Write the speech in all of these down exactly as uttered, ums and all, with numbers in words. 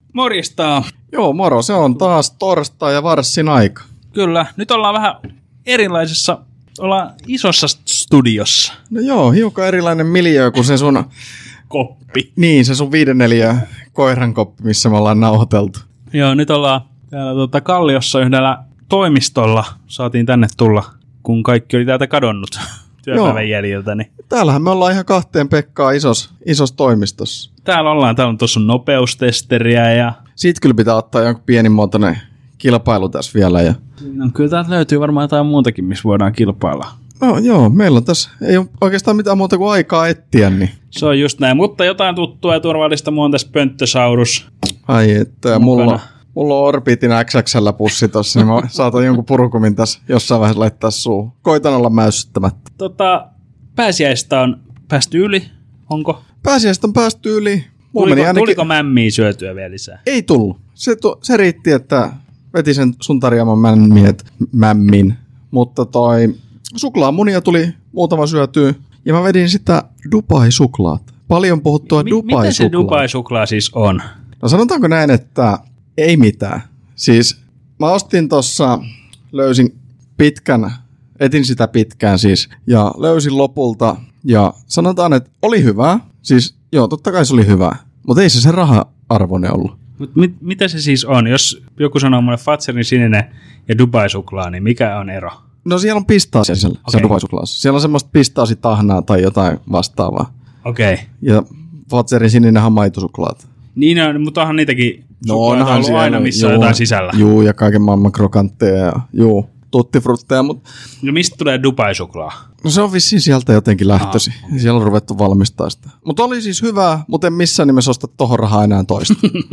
Morjesta. Joo, moro. Se on taas torstai ja varssin aika. Kyllä. Nyt ollaan vähän erilaisessa, ollaan isossa studiossa. No joo, hiukan erilainen miljöö kuin se sun... Koppi. Niin, se sun viiden neljä koiran koppi, missä me ollaan nauhoiteltu. Joo, nyt ollaan täällä tuota Kalliossa yhdellä toimistolla. Saatiin tänne tulla, kun kaikki oli täältä kadonnut työpäivän jäljiltä. Niin. Täällähän me ollaan ihan kahteen Pekkaa isos, isos toimistossa. Täällä ollaan, täällä on tuossa nopeustesteriä ja... Siitä kyllä pitää ottaa jonkun pienimuotoinen kilpailu tässä vielä. Ja... No, kyllä täältä löytyy varmaan jotain muutakin, missä voidaan kilpailla. No joo, meillä on tässä, ei ole oikeastaan mitään muuta kuin aikaa etsiä. Niin. Se on just näin, mutta jotain tuttua ja turvallista. Mulla on tässä Pönttösaurus. Ai että, ja mulla, mulla on Orbitin X X L-pussi tossa, niin mä saatan jonkun purukumin tässä jossain vaiheessa laittaa suuhun. Koitan olla mäyssyttämättä. Tota, pääsiäistä on päästy yli, onko? Pääsiäistä on päästy yli. Tuliko, ainakin... tuliko mämmiä syötyä vielä lisää? Ei tullut. Se, tu- se riitti, että veti sen sun tarjoaman mämmiet, mämmin. Mutta toi suklaamunia tuli muutama syötyä. Ja mä vedin sitä Dubai-suklaata. Paljon puhuttua Mi- Dubai-suklaa. Mitä se Dubai-suklaa siis on? No sanotaanko näin, että ei mitään. Siis mä ostin tossa, löysin pitkän, etin sitä pitkään siis. Ja löysin lopulta. Ja sanotaan, että oli hyvää. Siis joo, totta kai se oli hyvää. Mutta ei se se raha-arvoinen ollut. Mut mit, mitä se siis on? Jos joku sanoo mulle Fatserin sininen ja Dubai-suklaa, niin mikä on ero? No siellä on pistaasia siellä okay. Dubai-suklaassa. Siellä on semmoista pistaasitahnaa tai jotain vastaavaa. Okei. Okay. Ja Fatserin sininenhän on maitosuklaata. Niin on, mutta onhan niitäkin no, suklaata ollut aina, missä juu, on jotain sisällä. Juu, ja kaiken maailman krokantteja ja juu, tuttifrutteja. Mutta... No mistä tulee Dubai-suklaa? No se on vissiin sieltä jotenkin lähtösi. Ah, okay. Siellä on ruvettu valmistaa sitä. Mutta oli siis hyvää, mutta en missään nimessä osta tohon rahaa enää toista.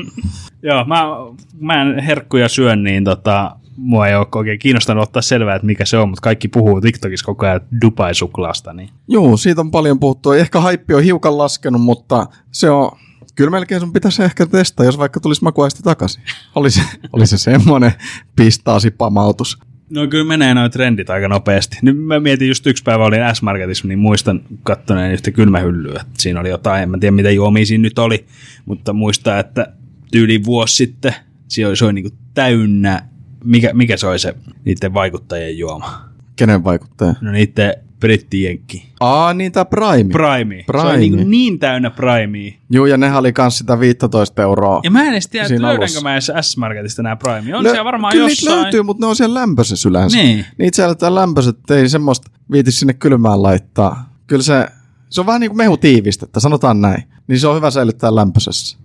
Joo, mä, mä en herkkuja syön, niin tota, mua ei ole oikein kiinnostanut ottaa selvää, että mikä se on, mutta kaikki puhuu TikTokissa koko ajan Dubai-suklaasta. Niin. Joo, siitä on paljon puhuttu. Ehkä haippi on hiukan laskenut, mutta se on... Kyllä melkein sun pitäisi ehkä testaa, jos vaikka tulisi makuaisti takaisin. Oli se, oli se semmoinen pistaasipamautus. No kyllä menee noin trendit aika nopeasti. Nyt mä mietin just yksi päivä olin S-Marketissa, niin muistan kattoneen yhtä kylmähyllyä. Siinä oli jotain, en mä tiedä mitä juomia siinä nyt oli, mutta muistaa, että tyyli vuosi sitten se oli, se oli niin kuin täynnä, mikä, mikä se oli se niiden vaikuttajien juoma? Kenen vaikuttaja? No niiden brittijenkki. Aa, niin tää Prime. Prime. Se oli niin, niin täynnä Primea. Joo, ja nehän oli kans sitä viisitoista euroa. Ja mä en edes tiedä, että löydänkö mä edes S-Marketista nää Primea. On Lö- siellä varmaan kyllä jossain. Kyllä niitä löytyy, mutta ne on siellä lämpöisessä yleensä. Niin. Niitä siellä tää lämpöiset, ei semmoista viitis sinne kylmään laittaa. Kyllä se, se on vähän niin kuin mehutiivistettä, sanotaan näin. Niin se on hyvä säilyttää lämpöisessä.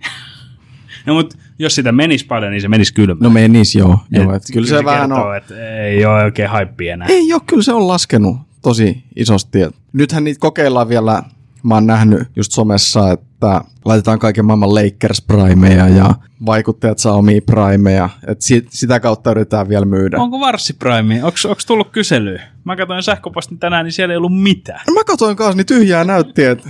No mut jos sitä menisi paljon, niin se menisi kylmään. No menisi joo. joo et, et kyllä, kyllä se, se vähän kertoo, on. Että ei ole oikein haippia enää. Ei ole, kyllä se on laskenut tosi isosti. Nythän niitä kokeillaan vielä, mä oon nähnyt just somessa, että laitetaan kaiken maailman Lakers Primeja ja vaikuttajat saa omia Primeja. Että si- sitä kautta yritetään vielä myydä. Onko Varssi Primea? Onko tullut kyselyä? Mä katsoin sähköpostin tänään, niin siellä ei ollut mitään. No mä katsoin kanssa, niin tyhjää näytti, että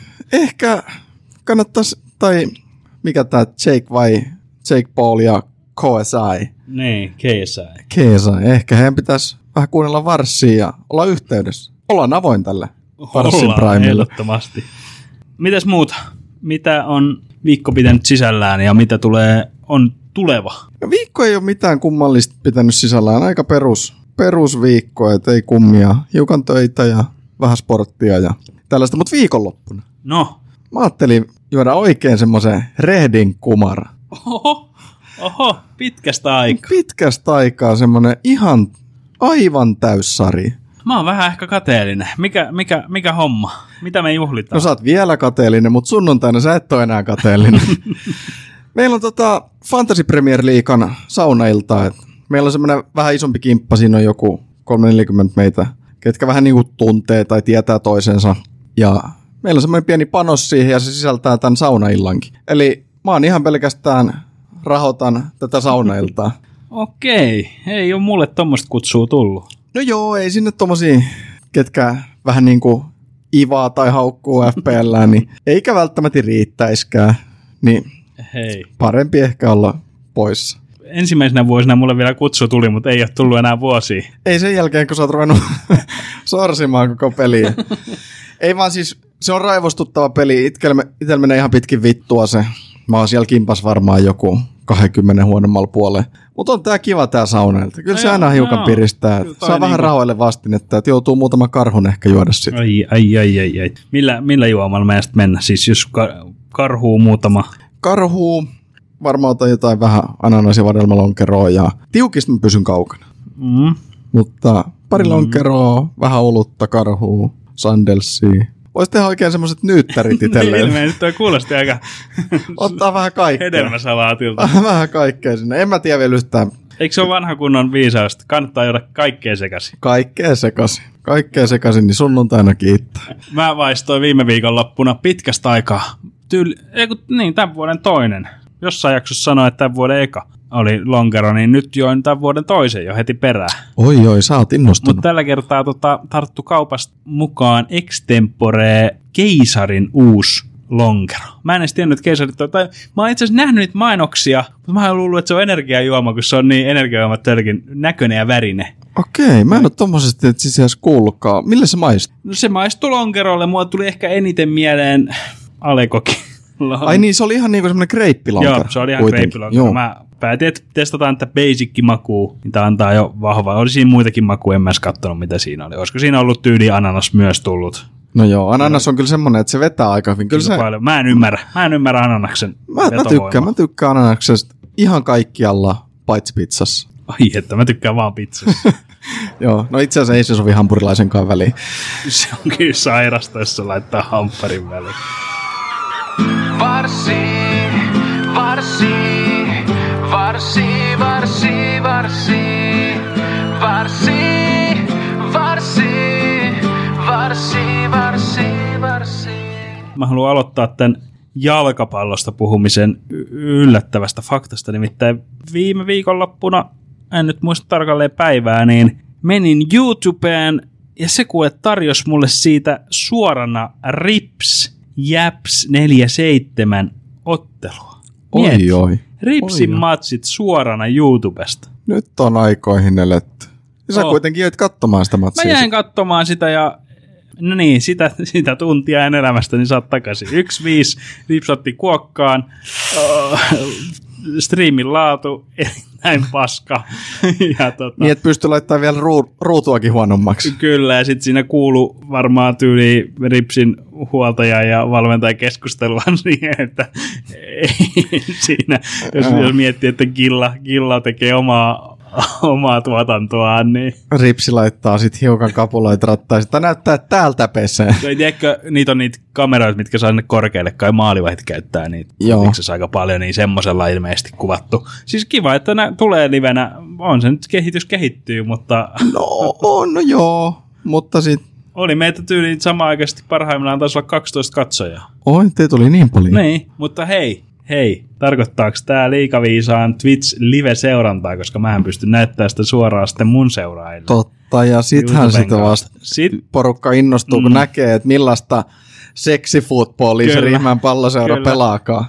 ehkä kannattaisi, tai mikä tää Jake vai Jake Paul ja K S I. Niin, K S I. K S I. Ehkä heidän pitäisi vähän kuunnella Varssia ja olla yhteydessä. Ollaan avoin tälle Varssin Primelle. Ehdottomasti. Mitäs muuta? Mitä on viikko pitänyt sisällään ja mitä tulee, on tuleva? No viikko ei ole mitään kummallista pitänyt sisällään. Aika perus, perusviikko, et ei kummia. Hiukan töitä ja vähän sporttia ja tällaista, mutta viikonloppuna. No? Mä ajattelin juoda oikein semmoisen rehdin kumara. Oho, oho, pitkästä aikaa. Pitkästä aikaa semmoinen ihan aivan täyssari. Mä oon vähän ehkä kateellinen. Mikä, mikä, mikä homma? Mitä me juhlitaan? No sä oot vielä kateellinen, mutta sunnuntaina sä et ole enää kateellinen. Meillä on tota Fantasy Premier Leaguean saunailta. Meillä on semmoinen vähän isompi kimppa, siinä on joku kolmekymmentä neljäkymmentä meitä, ketkä vähän niin kuin tuntee tai tietää toisensa. Ja meillä on semmoinen pieni panos siihen ja se sisältää tämän saunaillankin. Eli mä oon ihan pelkästään rahoitan tätä saunailtaa. Okei, ei ole mulle tommoista kutsua tullut. No joo, ei sinne tommosia, ketkä vähän niin kuin ivaa tai haukkuu F P L, niin eikä välttämättä riittäiskään. Niin hei. Parempi ehkä olla poissa. Ensimmäisenä vuosina mulle vielä kutsu tuli, mutta ei ole tullut enää vuosia. Ei sen jälkeen, kun sä oot ruvennut sorsimaan koko peliä. Ei vaan siis, se on raivostuttava peli. Itsellä menee ihan pitkin vittua se. Mä oon siellä kimpas varmaan joku kaksikymmentä huonommalla puolella. Mutta on tää kiva tää saunailta. Kyllä no se joo, aina hiukan no, piristää. Saa vähän niinku rahoille vastinetta, että joutuu muutama karhun ehkä juoda sitä. Ai, ai, ai, ai, ai. Millä, millä juomalla meidän sitten mennä? Siis jos ka- karhuu muutama. Karhuu, varmaan otan jotain vähän ananasia vadelmalonkeroa ja tiukista mä pysyn kaukana. Mm. Mutta pari mm. lonkeroa, vähän olutta, karhuu, sandelsia. Voisi tehdä oikein semmoiset nyyttärit itselleen. Ilmeisesti toi kuulosti aika ottaa vähän kaikkea. Hedelmäsalaatilta. Vähän kaikkea sinne. En mä tiedä vielä yhtään. Eikö se ole vanha kunnon viisaus? Kannattaa juoda kaikkea sekaisin. Kaikkea sekaisin. Kaikkea sekaisin, niin sunnuntaina kiittää. Mä vaistoin viime viikonloppuna pitkästä aikaa. Tyyli, eiku, niin, tämän vuoden toinen. Jossain jaksossa sanoi, että tämän vuoden eka oli lonkero, niin nyt join tämän vuoden toisen jo heti perään. Oi oi, sä oot innostunut. Mutta tällä kertaa tota, tarttu kaupasta mukaan extempore keisarin uusi lonkero. Mä en edes tiennyt, että keisarit on, tai mä oon itse asiassa nähnyt niitä mainoksia, mutta mä oon luullut, että se on energiajuoma, kun se on niin energiajuomatölkin näköinen ja värinen. Okei, mä en ole tommosesti et siis edes kuullutkaan. Millä se maistuu? No se maistuu lonkerolle, mua tuli ehkä eniten mieleen Alekokin. Ai niin, se oli ihan niinku semmoinen greippilonkero. Joo, se oli ihan greippilonkero. Mä päätin, että testataan tätä basic-makua, mitä antaa jo vahvaa. Oli siinä muitakin makua, en mä edes katsonut, mitä siinä oli. Olisiko siinä ollut tyyli ananas myös tullut? No joo, ananas on kyllä semmoinen, että se vetää aika hyvin. Kyllä se... Mä en ymmärrä. Mä en ymmärrä ananaksen mä, mä tykkään, mä tykkään ananaksesta ihan kaikkialla, paitsi pizzassa. Ai että, mä tykkään vaan pizzassa. Joo, no itse asiassa ei se sovi hampurilaisenkaan väliin. Se on kyllä sairasta, jos se laittaa hampparin väliin. Varsi, varsi, varsi, varsi, varsi, varsi, varsi, varsi, varsi, varsi. Mä haluan aloittaa tämän jalkapallosta puhumisen yllättävästä faktasta, nimittäin viime viikonloppuna, en nyt muista tarkalleen päivää, niin menin YouTubeen ja se kuule tarjosi mulle siitä suorana Rips Japs neljäkymmentäseitsemän ottelua. Oi oi. Ripsin oi, matsit suorana YouTubesta. Nyt on aikoihin eletty. Ja sä oh. kuitenkin jäit katsomaan sitä matsia. Mä jäin katsomaan sitä ja no niin, sitä, sitä tuntia en elämästä, niin saat takaisin. yksi viisi Rips otti kuokkaan. Uh, striimin laatu, näin paska. Ja tota, niin, että pystyi laittamaan vielä ruu, ruutuakin huonommaksi. Kyllä, ja sitten siinä kuului varmaan tyyli Ripsin huoltaja ja valmentaja keskustellaan siihen, että ei, siinä, jos, jos miettii, että Gilla, Gilla tekee omaa, omaa tuotantoaan, niin... Ripsi laittaa sitten hiukan kapuloita rattaisiin, että näyttää täältä peseen. Tiedätkö, niitä on niitä kameroita, mitkä saa ne korkealle, kai maalivahdit käyttää niitä. Joo. Aika paljon, niin semmoisella ilmeisesti kuvattu. Siis kiva, että nämä tulee livenä. On se nyt kehitys kehittyy, mutta... No, no joo, mutta sitten... Oli meitä tyyliin samaan-aikaisesti parhaimmillaan taisi olla kaksitoista katsojaa. Oi, teitä oli niin paljon. Niin, mutta hei, hei, tarkoittaako tämä liikaviisaan Twitch-live-seurantaa, koska mä en pysty näyttämään sitä suoraan sitten mun seuraajille. Totta, ja sittenhän sitä vasta Sit... porukka innostuu, kun mm. näkee, että millaista seksifootballia se Riihimäen palloseura kyllä pelaakaan.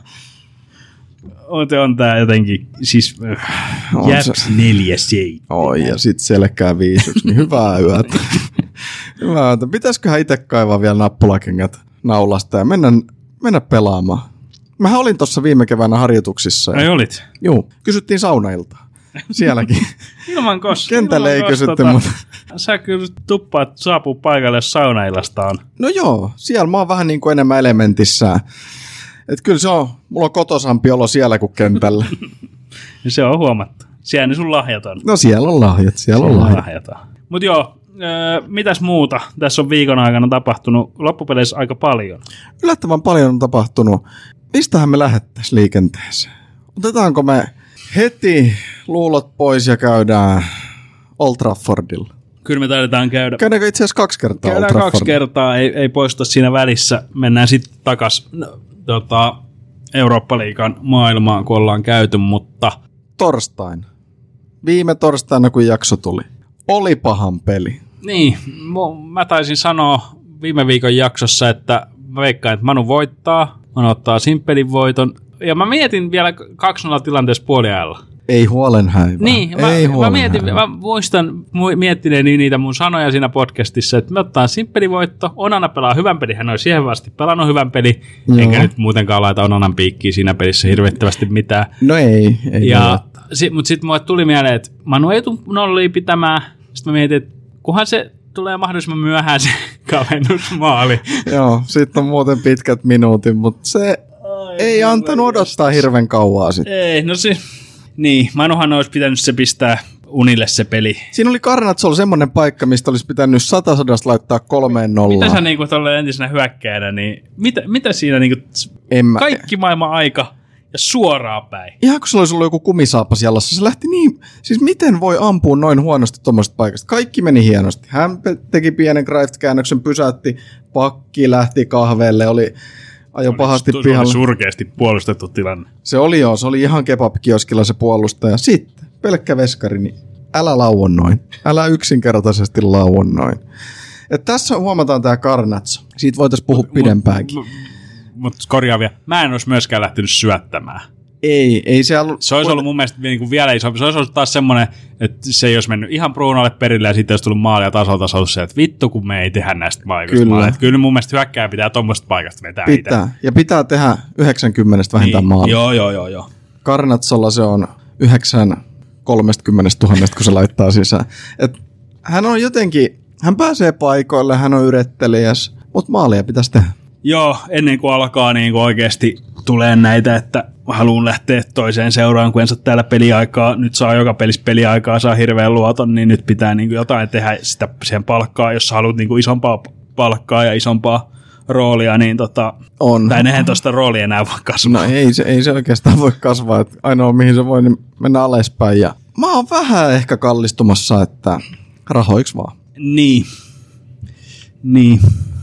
On, on tää jotenkin, siis äh, Japs neljä seitsemän. Oi, ja sit selkää viisyksi, niin hyvää yötä. Hyvää yötä. Pitäisiköhän itse kaivaa vielä nappulakengät naulasta ja mennä, mennä pelaamaan. Mähän olin tuossa viime keväänä harjoituksissa. Ai olit? Juu, kysyttiin saunailtaa. Sielläkin. Ilman kos. Kentälle ilman ei kysytty, tota, mutta... Sä kyllä tuppaat saapuu paikalle, jos saunailasta on. No joo, siellä mä oon vähän niin kuin enemmän elementissä. Että kyllä se on, mulla on kotosampi olo siellä kuin kentällä. Se on huomattu. Siellä ne sun lahjat on. No siellä on lahjat, siellä, siellä on lahjat. lahjat. Mutta joo, äh, mitäs muuta tässä on viikon aikana tapahtunut? Loppupeleissä aika paljon. Yllättävän paljon on tapahtunut. Mistähän me lähettäisiin liikenteeseen? Otetaanko me heti luulot pois ja käydään Old Traffordilla? Kyllä me taidetaan käydä. Käydäänkö itse asiassa kaksi kertaa Käydään Old kaksi kertaa, ei, ei poista siinä välissä. Mennään sitten takaisin no, tota, Eurooppa-liigan maailmaan, kun ollaan käyty, mutta... Torstain. Viime torstaina, kun jakso tuli. Oli pahan peli. Niin, mä taisin sanoa viime viikon jaksossa, että mä veikkaan, että Manu voittaa. Manu ottaa simppelin voiton. Ja mä mietin vielä kaksi nolla tilanteessa puoliajalla. Ei huolenhäivää. Niin, mä, Ei mä, mietin, mä muistan miettineeni niitä mun sanoja siinä podcastissa, että me ottaa simppelivoitto, Onana pelaa hyvän pelin, hän oli siihen vasti pelannut hyvän pelin, Joo. eikä nyt muutenkaan laita Onanan piikkiä siinä pelissä hirvittävästi mitään. No ei, ei ja, si, mutta sitten mulle tuli mieleen, että Manu ei tule nollia pitämään, sitten mä mietin, että kunhan se tulee mahdollisimman myöhään se kavennusmaali. Joo, sitten on muuten pitkät minuutin, mutta se Ai, ei antanut odottaa hirveän kauaa sitten. Ei, no se... Niin, Manuhan olisi pitänyt se pistää unille se peli. Siinä oli Garnatsol semmoinen paikka, mistä olisi pitänyt satasadasta laittaa kolmeen nollaan. Mitä sä niinku tolleen entisenä hyökkäjänä, niin mitä, mitä siinä niinku mä... kaikki maailman aika ja suoraan päin? Ihan kun se olisi ollut joku kumisaapas jalassa, se lähti niin, siis miten voi ampua noin huonosti tuommoista paikasta? Kaikki meni hienosti. Hän teki pienen Greift-käännöksen, pysäytti, pakki lähti kahveelle, oli... Ajo pahasti se pihalle. Se oli surkeasti puolustettu tilanne. Se oli joo, se oli ihan kebab-kioskilla se puolustaja. Sitten, pelkkä veskari, niin älä lauon noin. Älä yksinkertaisesti lauon noin. Et tässä huomataan tää Garnatsho. Siitä voitaisiin puhua mut, pidempäänkin. Mutta mut korjaa vielä. Mä en olisi myöskään lähtenyt syöttämään. Ei, ei se ollut... Se olisi ollut mun mielestä niin kuin vielä isompi. Se olisi ollut taas semmoinen, että se ei olisi mennyt ihan Brunolle perille ja sitten olisi tullut maali ja tasolta se olisi se, että vittu kun me ei tehdä näistä paikoista. Kyllä. Että kyllä mun mielestä hyökkää pitää tuommoista paikasta vetää itse. Pitää. Itse. Ja pitää tehdä yhdeksänkymmentä vähintään niin. maalia. Joo, joo, joo, joo. Garnatsholla se on yhdeksän kolmekymmentätuhatta, kun se laittaa sisään. Et hän on jotenkin, hän pääsee paikoille, hän on yrittelijäs, mutta maalia pitäisi tehdä. Joo, ennen kuin alkaa niin kuin oikeasti tulee näitä, että haluan lähteä toiseen seuraan, kun en saa täällä peliaikaa, nyt saa joka pelissä peliaikaa, saa hirveän luoton, niin nyt pitää niin kuin jotain tehdä sitä siihen palkkaa, jos sä haluat niin kuin isompaa palkkaa ja isompaa roolia, niin tota, on. Tai nehän tuosta roolia enää voi kasvaa. No ei se, ei se oikeastaan voi kasvaa, että ainoa mihin se voi niin mennä alaspäin. Ja mä oon vähän ehkä kallistumassa, että rahoiks vaan. Niin. Niin.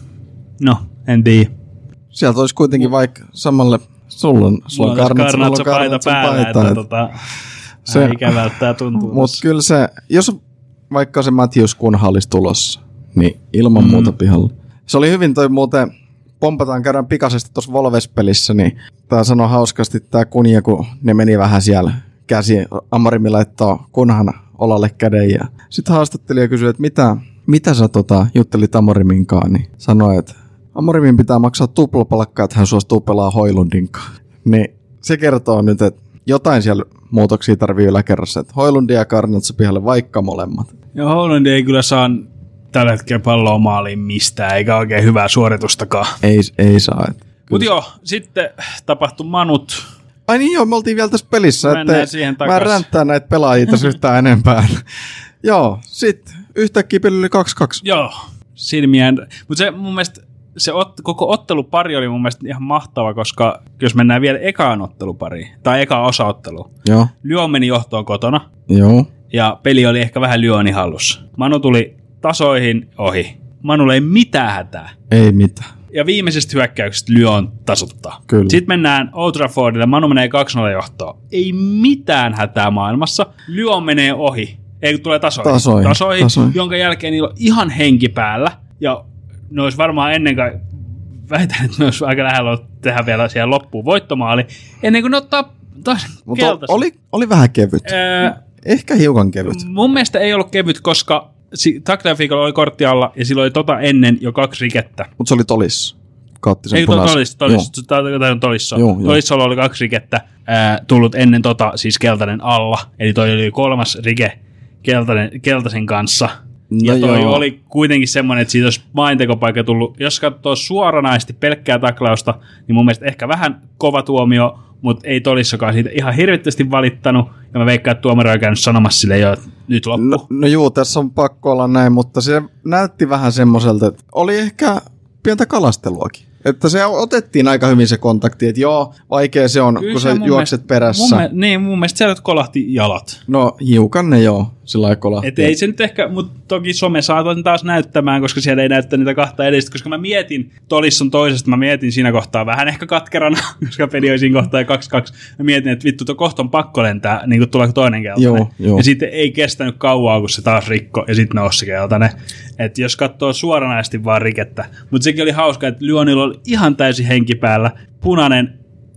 No, en tiedä. Sieltä olisi kuitenkin vaikka samalle, sulla on, sulla on Garnatsho paita päällä, että, että tota, se, ikävältä tämä tuntuu. Mutta kyllä se, jos vaikka se Matthews Kunha olisi tulossa, niin ilman mm. muuta pihalla. Se oli hyvin toi muuten, pompataan käydään pikaisesti tuossa Volves-pelissä, niin tää sanoi hauskasti tää Kunja, kun ne meni vähän siellä käsi, Amarimi laittoi Kunhan olalle käden ja sitten haastattelija kysyi, että mitä, mitä sä tota, juttelit Amariminkaan, niin sanoi, että Amarimin pitää maksaa tuplapalkkaa, että hän suostuu pelaa Hoylundinkaan. Niin se kertoo nyt, että jotain siellä muutoksia tarvii yläkerrassa, että Hoylundia ja Garnatsho pihalle vaikka molemmat. Joo, Hoylundi ei kyllä saa tällä hetkellä palloa maaliin mistään, eikä oikein hyvää suoritustakaan. Ei, ei saa. Mutta joo, sitten tapahtui Manut. Ai niin joo, me oltiin vielä tässä pelissä, että mä ränttää näitä pelaajia tässä yhtään enempää. Joo, sitten yhtäkkiä peli oli kaksi kaksi. Joo, silmiään. Mutta se mun mielestä se ot, koko ottelupari oli mun mielestä ihan mahtava, koska jos mennään vielä ekaan ottelupariin, tai ekaan osaotteluun. Joo. Lyon meni johtoon kotona. Joo. Ja peli oli ehkä vähän Lyonin hallussa. Manu tuli tasoihin ohi. Manulla ei mitään hätää. Ei mitään. Ja viimeisestä hyökkäyksestä Lyon tasuttaa. Kyllä. Sitten mennään Old Traffordille. Manu menee kaksi nolla johtoon. Ei mitään hätää maailmassa. Lyon menee ohi. Ei kun tulee tasoihin. Tasoihin. Tasoihin, tasoihin. Jonka jälkeen niillä on ihan henki päällä. Ja ne olisi varmaan ennen kuin väitän, että ne olisi aika lähellä tehdä vielä siihen loppuun voittomaali. Ennen kuin ne ottaa taas keltaisen. Oli, oli vähän kevyt. Öö, Ehkä hiukan kevyt. Mun mielestä ei ollut kevyt, koska Tagliaficolla oli kortti alla ja silloin oli tota ennen jo kaksi rikettä. Mutta se oli tolissa. Kaatti sen ei, punaisen. Tolissa, tolissa. Tämä on tolissa. Joo, tolissa oli kaksi rikettä ää, tullut ennen tota, siis keltainen alla. Eli toi oli kolmas rike keltainen, keltaisen kanssa. Ja no toi joo. Oli kuitenkin semmoinen, että siitä olisi maaintekopaikka tullut. Jos katsoo suoranaisesti pelkkää taklausta, niin mun mielestä ehkä vähän kova tuomio, mutta ei tolissakaan siitä ihan hirvittävästi valittanut. Ja mä veikkaan, että tuomari on käynyt sanomassa sille jo, että nyt loppu. No, no juu, tässä on pakko olla näin, mutta se näytti vähän semmoiselta, että oli ehkä pientä kalasteluakin. Että se otettiin aika hyvin se kontakti, että joo, vaikea se on, kyllä kun sä juokset mielestä, perässä. Mun, niin, mun mielestä sieltä kolahti jalat. No hiukan ne joo, sillä lailla kolahti. Et ei se nyt ehkä, mutta toki some saatan taas näyttämään, koska siellä ei näyttä niitä kahta edellistä, koska mä mietin Tolisson toisesta, mä mietin siinä kohtaa vähän ehkä katkerana, koska peli oli siinä kohtaa kaksi kaksi. Mä mietin, että vittu, tuo kohta on pakko lentää, niin kuin tuleeko toinen keltainen. Joo, joo. Ja sitten ei kestänyt kauaa, kun se taas rikko, ja sitten nousi se keltainen. Että jos katsoo suoranaisesti vaan rikettä. Mutta sekin oli hauska, että Lyonilla oli ihan täysin henki päällä, punainen,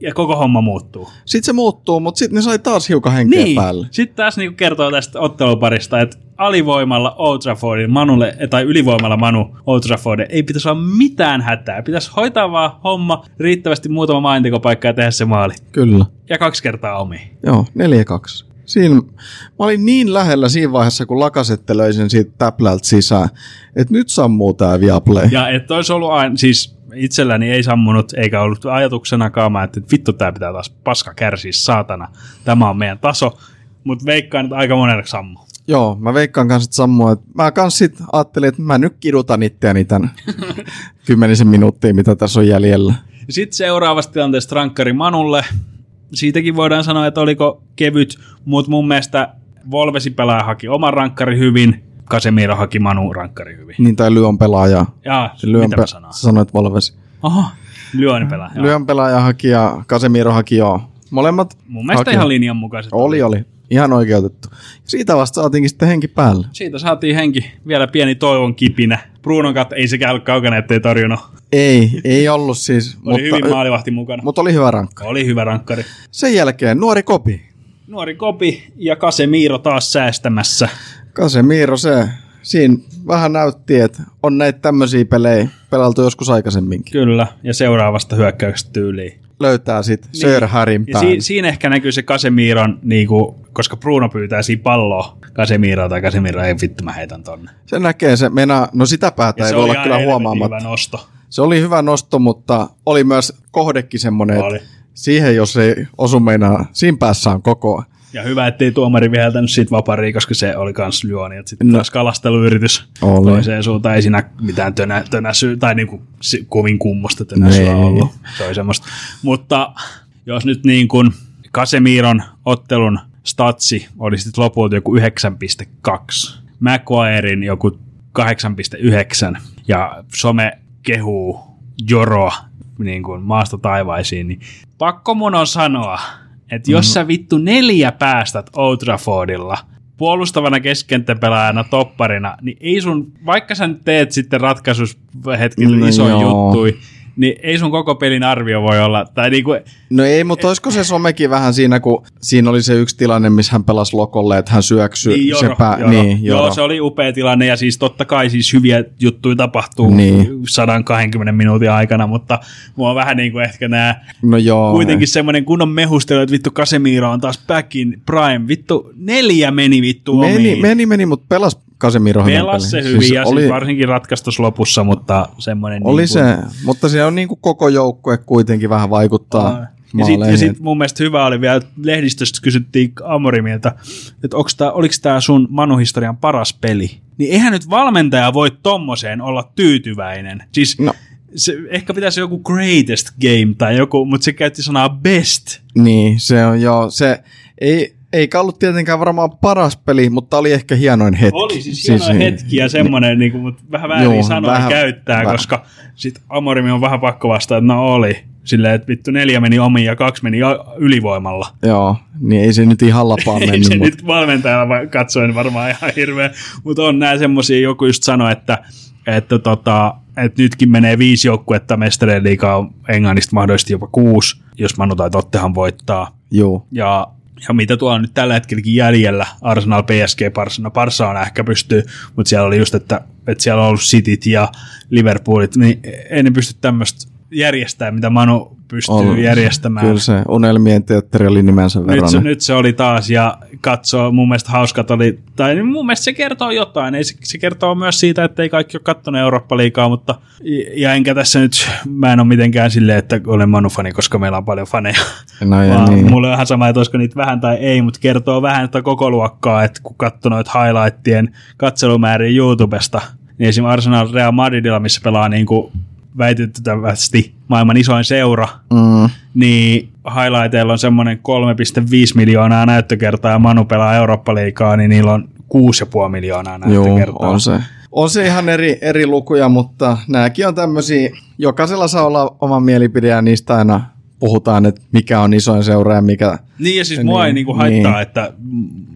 ja koko homma muuttuu. Sitten se muuttuu, mutta sitten ne sai taas hiukan henkeä niin. päälle. Sitten taas niinku kertoo tästä otteluparista, että alivoimalla Old Traffordin Manulle, tai ylivoimalla Manu Old Traffordin ei pitäisi olla mitään hätää. Pitäisi hoitaa vaan homma, riittävästi muutama maalintekopaikka ja tehdä se maali. Kyllä. Ja kaksi kertaa omi. Joo, neljä kaksi. Siinä, mä olin niin lähellä siinä vaiheessa, kun Lacazette löi sen siitä täplältä sisään, että nyt sammuu tää Viaplay. Ja että olisi ollut aina, siis itselläni ei sammunut, eikä ollut ajatuksenakaan, mä että vittu tää pitää taas paska kärsiä, saatana. Tämä on meidän taso, mutta veikkaan, että aika monelle sammu. Joo, mä veikkaan kanssa, että sammuu. Että mä kans sit ajattelin, että mä nyt kidutan itseäni tän kymmenisen minuuttia, mitä tässä on jäljellä. Sitten seuraavasta tilanteesta rankkari Manulle. Siitäkin voidaan sanoa, että oliko kevyt, mutta mun mielestä Volvesin pelaaja haki oman rankkari hyvin, Casemiro haki Manu rankkari hyvin. Niin, tai Lyon pelaaja. Jaa, Lyon mitä mä pe- sanoin? sanoit Volves. Aha, Lyon pelaaja. Lyon pelaaja haki ja Casemiro haki joo. Molemmat Mun mielestä haki. ihan linjan mukaiset. Oli, oli. Ihan oikeutettu. Siitä vasta saatiinkin sitten henki päälle. Siitä saatiin henki. Vielä pieni toivon kipinä. Brunon kat ei sekään ollut kaukana, ettei torjunut. Ei, ei ollut siis. Oli mutta, hyvin maalivahti mukana. Mutta oli hyvä rankka. Oli hyvä rankkari. Sen jälkeen nuori Kopi. Nuori Kopi ja Casemiro taas säästämässä. Casemiro se, siinä vähän näytti, että on näitä tämmöisiä pelejä pelattu joskus aikaisemminkin. Kyllä, ja seuraavasta hyökkäyksestä tyyliin. Löytää sitten niin. Sir Harryn Ja si- siinä ehkä näkyy se Casemiron, niinku, koska Bruno pyytää siinä palloa Casemiroa, tai Casemiro ei vittu, mä heitän tonne. Se näkee, se meinaa, no sitä päätä ei voi olla kyllä huomaamatta. Hyvä nosto. Se oli hyvä nosto, mutta oli myös kohdekin semmoinen, Oli. että siihen jos ei osu meinaa, siinä päässä on koko. Ja hyvä, ettei tuomari viheltänyt siitä vaparia, koska se oli kans Lyoni, että sitten no. taas kalasteluyritys oli. Toiseen suuntaan, ei siinä mitään tönä, tönäsyä, tai niinku kovin kummosta tönäsyä ollut. Se oli semmoista. Mutta jos nyt niin kuin Casemiron ottelun statsi oli sitten lopulta joku yhdeksän pilkku kaksi, Maguirein joku kahdeksan pilkku yhdeksän, ja some kehuu joroa niin kuin maasta taivaisiin, niin pakko mun on sanoa, että jos sä vittu neljä päästät Old Traffordilla puolustavana keskenttäpelaajana topparina, niin ei sun, vaikka sä nyt teet sitten ratkaisuhetkillä no ison juttui, niin ei sun koko pelin arvio voi olla. Tai niinku, no ei, mutta olisiko se somekin vähän siinä, kun siinä oli se yksi tilanne, missä hän pelasi Lokolle, että hän syöksyi. Niin, joro, se pää, joro. Niin, joro. Joo, se oli upea tilanne, ja siis totta kai siis hyviä juttuja tapahtuu niin. sata kaksikymmentä minuutin aikana, mutta mua on vähän niin kuin ehkä nämä no joo, kuitenkin semmoinen kunnon mehustelu, että vittu Casemiro on taas back in prime. Vittu neljä meni vittu meni, omiin. Meni, meni, mutta pelas Casemiro hyvän pelin. Pelas se hyvin, siis ja oli, siis varsinkin ratkaistus lopussa, mutta semmoinen oli niin kuin, se, mutta se on niin kuin koko joukkue kuitenkin vähän vaikuttaa. Aa. Ja sitten sit mun mielestä hyvä oli vielä, lehdistöstä kysyttiin Amorimilta, että tää, oliko tämä sun Manu-historian paras peli. Niin eihän nyt valmentaja voi tommoseen olla tyytyväinen. Siis no. se, ehkä pitäisi joku greatest game tai joku, mutta se käytti sanaa best. Niin, se on joo. Se ei, eikä ollut tietenkään varmaan paras peli, mutta oli ehkä hienoin hetki. Oli siis hienoin siis, hetki ja semmoinen, niin, mutta vähän väärin sanoja käyttää, vähän, koska sitten Amorimi on vähän pakko vastaa, että no oli. Silleen, että vittu neljä meni omiin ja kaksi meni ylivoimalla. Joo, niin ei se nyt ihan lapaan mennyt. Ei se mutta nyt valmentajalla katsoen varmaan ihan hirveä, mutta on nämä semmosia, joku just sanoi, että, että, tota, että nytkin menee viisi joukkuetta Mestarien liigaa, Englannista mahdollisesti jopa kuusi, jos Manu tai Tottenham voittaa. Joo. Ja, ja mitä tuolla on nyt tällä hetkelläkin jäljellä, Arsenal, P S G, Barca, no Barca on ehkä pystyy, mutta siellä oli just, että, että siellä on ollut Cityt ja Liverpoolit, niin ei ne pysty tämmöistä järjestää, mitä Manu pystyy on, järjestämään. Kyllä se unelmien teatteri oli nimensä verran. Nyt se, nyt se oli taas, ja katsoo, mun mielestä hauskat oli, tai mun mielestä se kertoo jotain, ei se, se kertoo myös siitä, että ei kaikki ole kattonut Eurooppa-liigaa, mutta, ja enkä tässä nyt, mä en ole mitenkään silleen, että olen Manu-fani, koska meillä on paljon faneja, no, vaan niin. Mulla on ihan sama, että olisiko niitä vähän tai ei, mutta kertoo vähän että koko luokkaa, että kun katsoo noita highlightien katselumääriä YouTubesta, niin esimerkiksi Arsenal Real Madridilla, missä pelaa niin kuin väitettävästi maailman isoin seura, mm. niin highlighteilla on semmoinen kolme pilkku viisi miljoonaa näyttökertaa ja Manu pelaa Eurooppa-liigaa, niin niillä on kuusi pilkku viisi miljoonaa näyttökertaa. Joo, on se. On se ihan eri, eri lukuja, mutta nämäkin on tämmöisiä, jokaisella saa olla oma mielipide ja niistä aina puhutaan, että mikä on isoin seura ja mikä... Niin ja siis niin, mua ei niinku haittaa, niin. että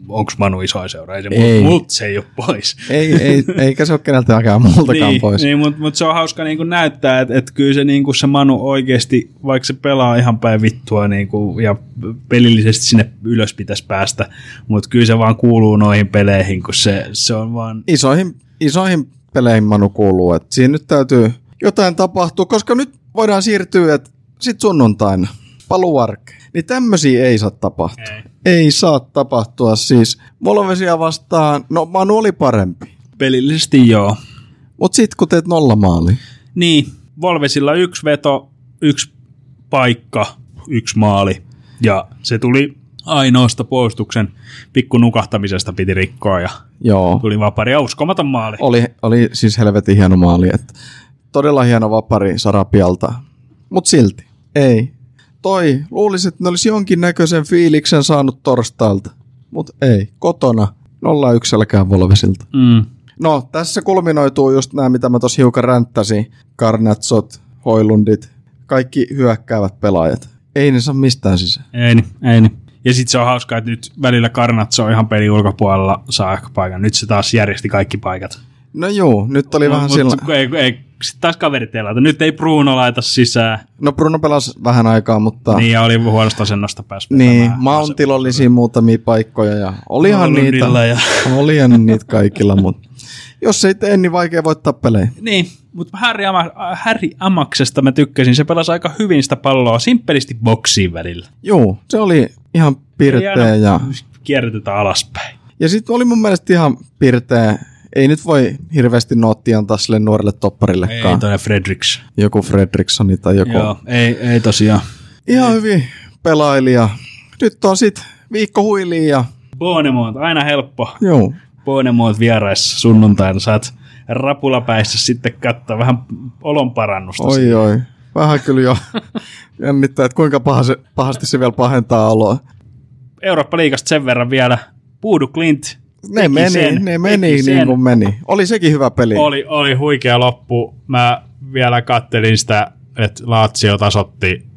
onko Manu isoin seura, ei se, ei. Mut se ei ole pois. Ei, ei, eikä se ole keneltäkään muultakaan niin, pois. Niin, mutta mut se on hauska niin kuin näyttää, että et kyllä se, niin kuin se Manu oikeasti, vaikka se pelaa ihan päin vittua niin kuin, ja pelillisesti sinne ylös pitäisi päästä, mutta kyllä se vaan kuuluu noihin peleihin, kun se, se on vaan... Isoihin, isoihin peleihin Manu kuuluu, että siinä nyt täytyy jotain tapahtua, koska nyt voidaan siirtyä, että sit sunnuntaina paluarkeen. Niin tämmöisiä ei saa tapahtua. Ei. ei saa tapahtua siis. Volvesia vastaan, no Manu oli parempi. Pelillisesti joo. Mut sit kun teet nolla maali. Niin, Volvesilla yksi veto, yksi paikka, yksi maali. Ja se tuli ainoasta puolustuksen pikku nukahtamisesta piti rikkoa ja joo. Tuli vapari ja uskomaton maali. Oli, oli siis helvetin hieno maali. Että todella hieno vapari Sarapialta. Mut silti, ei. Toi, luulisin, että ne olisi jonkinnäköisen fiiliksen saanut torstailta, mutta ei, kotona nolla yksi selkään Volvesilta. Mm. No, tässä kulminoituu just nämä, mitä mä tuossa hiukan ränttäsin, Garnatsot, Hoilundit, kaikki hyökkäävät pelaajat. Ei ne saa mistään sisään. Ei niin, ei niin. Ja sitten se on hauskaa, että nyt välillä Garnatso ihan pelin ulkopuolella saa ehkä paikan. Nyt se taas järjesti kaikki paikat. No juu, nyt oli no, vähän sillä... Ei, ei, sitten taas kaverit ei laita. Nyt ei Bruno laita sisään. No Bruno pelasi vähän aikaa, mutta... Niin, ja oli huonosta asennosta päässä. Niin, Mountilla oli siinä muutamia paikkoja, ja olihan no, niitä, ja... olihan niitä kaikilla, mutta jos ei tee, niin vaikea voittaa pelejä. Niin, mutta Harry, Ama- Harry Amaksesta mä tykkäsin. Se pelasi aika hyvin sitä palloa, simppelisti boksiin välillä. Joo, se oli ihan pirteä. Ja... Kierrätetään alaspäin. Ja sitten oli mun mielestä ihan pirteä. Ei nyt voi hirveästi noottia antaa sille nuorelle topparillekaan. Ei, toi Fredriks. Joku Fredrikssoni tai joku. Joo, ei, ei tosiaan. Ihan ei. Hyvin pelailija. Nyt on sit viikko huiliin ja... Bonemont, aina helppo. Joo. Bonemont vieraissa sunnuntaina. Saat rapulapäissä sitten katsoa vähän olonparannusta. Oi siihen. Oi, vähän kyllä jo jännittää, että kuinka paha se, pahasti se vielä pahentaa oloa. Eurooppa-liigasta sen verran vielä. Puudu Clint. Ne meni, sen, ne meni niin kuin meni. Oli sekin hyvä peli. Oli, oli huikea loppu. Mä vielä kattelin sitä, että Lazio tasotti,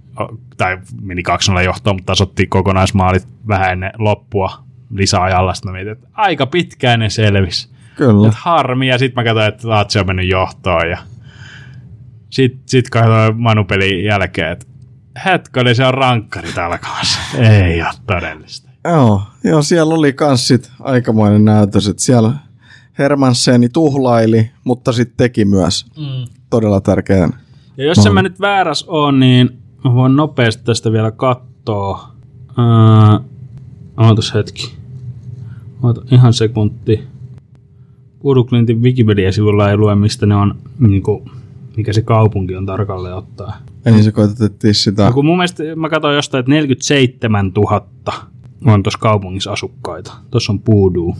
tai meni kaksi nolla johtoon, mutta tasotti kokonaismaalit vähän ennen loppua lisäajalla. Sitten mä mietin, että aika pitkään ne selvisi. Kyllä. Että harmi, ja sitten mä katsoin, että Lazio on mennyt johtoon. Ja sitten sit katsoin Manu-pelin jälkeen, että hetkinen, se on rankkarit alkamassa. Ei ole todellista. Joo, joo, siellä oli kans sit aikamoinen näytös, että siellä Hermansseni tuhlaili, mutta sitten teki myös mm. todella tärkeän. Ja jos en mä nyt vääräs oon, niin mä voin nopeasti tästä vielä katsoa. Ää, ootas hetki. Oota ihan sekunti. Puuduklintin Wikipedia-sivulla ei lue, mistä ne on, niinku, mikä se kaupunki on tarkalleen ottaa. Eli se koetettiin sitä. No, kun mun mielestä mä katsoin jostain, että neljäkymmentäseitsemäntuhatta on tuossa kaupungissa asukkaita. Tuossa on Puuduu.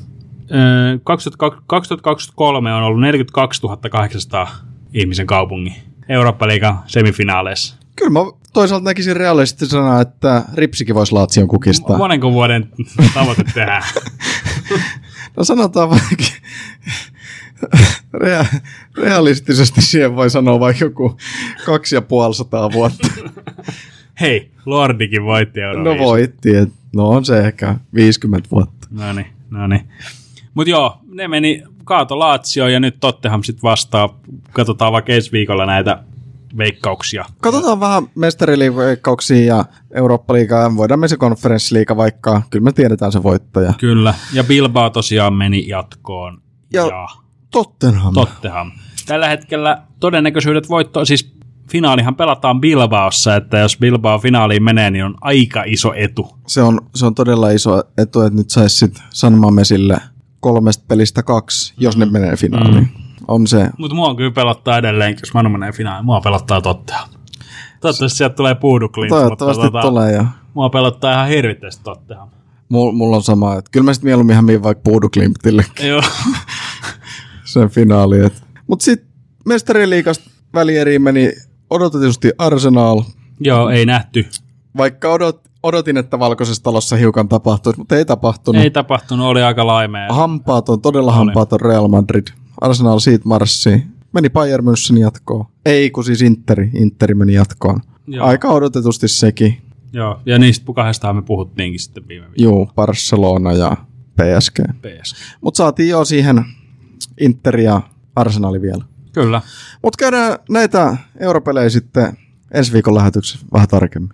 kaksituhattakaksikymmentäkolme on ollut neljäkymmentäkaksituhatta kahdeksansataa ihmisen kaupungin Eurooppa-liigan semifinaaleissa. Kyllä mä toisaalta näkisin realistisesti sanoa, että Ripsikin voisi Lazion kukistaa. Monenko vuoden tavoite tehdään? No sanotaan vaikka Rea- realistisesti siihen voi sanoa vaikka joku kaksi ja puolisataa vuotta. Hei, Lordikin voitti Euroviisun. No voitti, et, no on se ehkä viisikymmentä vuotta. No niin, no niin. Mutta joo, ne meni kaato Lazio ja nyt Tottenham sitten vastaa. Katsotaan vaikka ensi viikolla näitä veikkauksia. Katsotaan vähän mestariliigaveikkauksia ja Eurooppa-liigaa, voidaan mennä se konferenssiliiga vaikka, kyllä me tiedetään se voittaja. Kyllä, ja Bilbao tosiaan meni jatkoon. Ja, ja Tottenham. Tottenham. Tällä hetkellä todennäköisyydet voittoa, siis finaalihan pelataan Bilbaossa, että jos Bilbao finaaliin menee, niin on aika iso etu. Se on, se on todella iso etu, että nyt saisi sitten San Mamesille kolmesta pelistä kaksi, jos ne menee finaaliin. Mm. On se. Mutta mua on kyllä pelottaa edelleen, jos Manu menee finaaliin. Mua pelottaa Tottenham. Toivottavasti sieltä tulee Puuduklint. Toivottavasti mutta, tulee, joo. Mua pelottaa ihan hirveästi Tottenham. Mulla on sama, että kyllä mä sitten mieluummin ihan vaikka Puuduklintillekin. Joo. Sen finaali. Mutta sitten mestariliigasta välieriin meni odotetusti Arsenal. Joo, ei nähty. Vaikka odot, odotin, että Valkoisessa talossa hiukan tapahtuisi, mutta ei tapahtunut. Ei tapahtunut, oli aika laimea. Hampaaton, todella oli. Hampaaton Real Madrid. Arsenal siitä marssii. Meni Bayern München jatkoon. Ei, kun siis Interi. Interi meni jatkoon. Joo. Aika odotetusti sekin. Joo, ja niistä kahdestahan me puhuttiinkin sitten viime viikolla. Joo, Barcelona ja P S G. P S G. Mutta saatiin jo siihen Inter ja Arsenali vielä. Kyllä. Mutta käydään näitä europelejä sitten ensi viikon lähetyksessä vähän tarkemmin.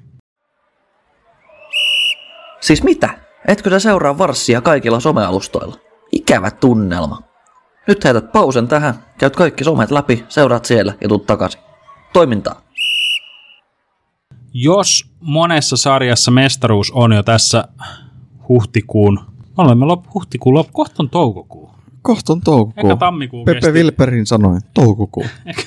Siis mitä? Etkö sä seuraa Varssia kaikilla somealustoilla? Ikävä tunnelma. Nyt heität pausen tähän, käyt kaikki somet läpi, seuraat siellä ja tuut takaisin. Toimintaa. Jos monessa sarjassa mestaruus on jo tässä huhtikuun, olemme lop, huhtikuun loppu, kohta on toukokuu. Kohta on toukokuu. Eka tammikuu Pepe kesti, Wilperin sanoi, toukokuu. eka,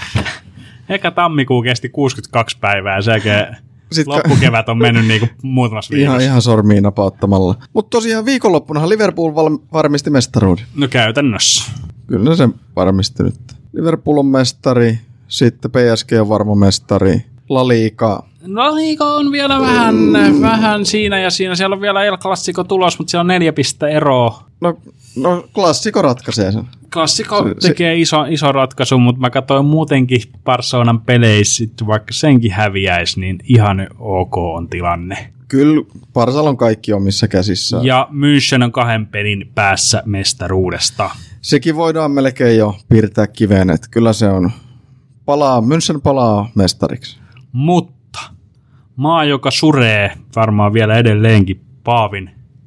eka tammikuu kesti kuusikymmentäkaksi päivää, sen jälkeen Sitten loppukevät on mennyt niinku muutamassa viikossa. Ihan, ihan sormiin napauttamalla. Mutta tosiaan viikonloppunahan Liverpool val- varmisti mestaruuden. No käytännössä. Kyllä se varmisti nyt. Liverpool on mestari, sitten P S G on varma mestari, La Liga. No liiga on vielä vähän, vähän siinä ja siinä. Siellä on vielä El Clasico tulos, mutta siellä on neljä pistettä eroa. No, no klassiko ratkaisee sen. Klassiko Se- tekee iso, iso ratkaisu, mutta mä katsoin muutenkin Barcelonan peleissä, vaikka senkin häviäisi, niin ihan ok on tilanne. Kyllä Barcelon kaikki omissa käsissä. Ja München on kahden pelin päässä mestaruudesta. Sekin voidaan melkein jo piirtää kiveen, että kyllä se on. Palaa, München palaa mestariksi. Mutta maa, joka suree varmaan vielä edelleenkin Paavin.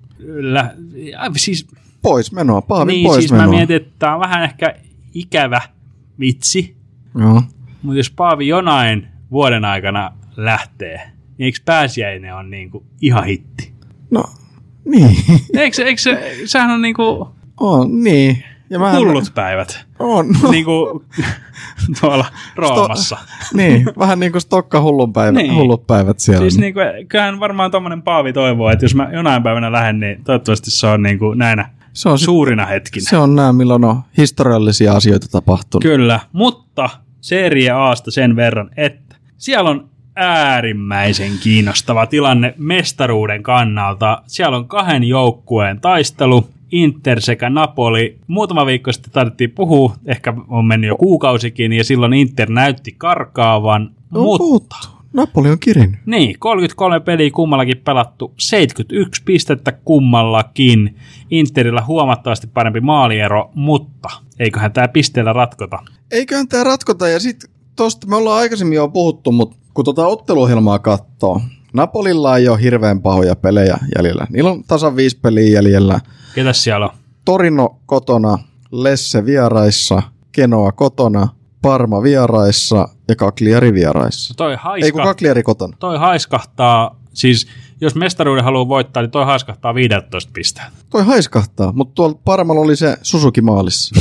Lä- äh, siis, Pois menoa, Paavin niin, pois siis menoa. mä mietin, että tämä on vähän ehkä ikävä vitsi, Joo. mutta jos Paavi jonain vuoden aikana lähtee, niin eikö pääsiäinen on niinku ihan hitti? No, niin. Eikö, eikö se, sehän on niinku on, niin. Ja mähän- hullut päivät, On, no. niinku tuolla Roomassa. Niin, vähän niin kuin Stokka hullun päivä, Niin. hullut päivät siellä. Siis niin. niinku, kyllähän varmaan tommonen Paavi toivoo, että jos mä jonain päivänä lähden, niin toivottavasti se on niinku näinä Se on, sit, suurina hetkinä. se on nämä, milloin on historiallisia asioita tapahtunut. Kyllä, mutta Serie A:sta sen verran, että siellä on äärimmäisen kiinnostava tilanne mestaruuden kannalta. Siellä on kahden joukkueen taistelu, Inter sekä Napoli. Muutama viikko sitten taidettiin puhua, ehkä on mennyt jo kuukausikin, ja silloin Inter näytti karkaavan, On mutta puhuttu. Napoli on kirinnyt. niin, kolmekymmentäkolme peliä kummallakin pelattu, seitsemänkymmentäyksi pistettä kummallakin. Interillä huomattavasti parempi maaliero, mutta eiköhän tämä pisteellä ratkota. Eiköhän tämä ratkota, ja sitten tosta me ollaan aikaisemmin jo puhuttu, mutta kun tota otteluohjelmaa katsoo, Napolilla ei ole hirveän pahoja pelejä jäljellä. Niillä on tasan viisi peliä jäljellä. Ketäs siellä on? Torino kotona, Lesse vieraissa, Genoa kotona, Parma vieraissa ja Cagliari vieraissa. Toi, Ei kun haiska, Cagliari kotona. toi haiskahtaa, siis jos mestaruuden haluaa voittaa, niin toi haiskahtaa viisitoista pistettä. Toi haiskahtaa, mutta tuolla Parmalla oli se Suzuki maalissa.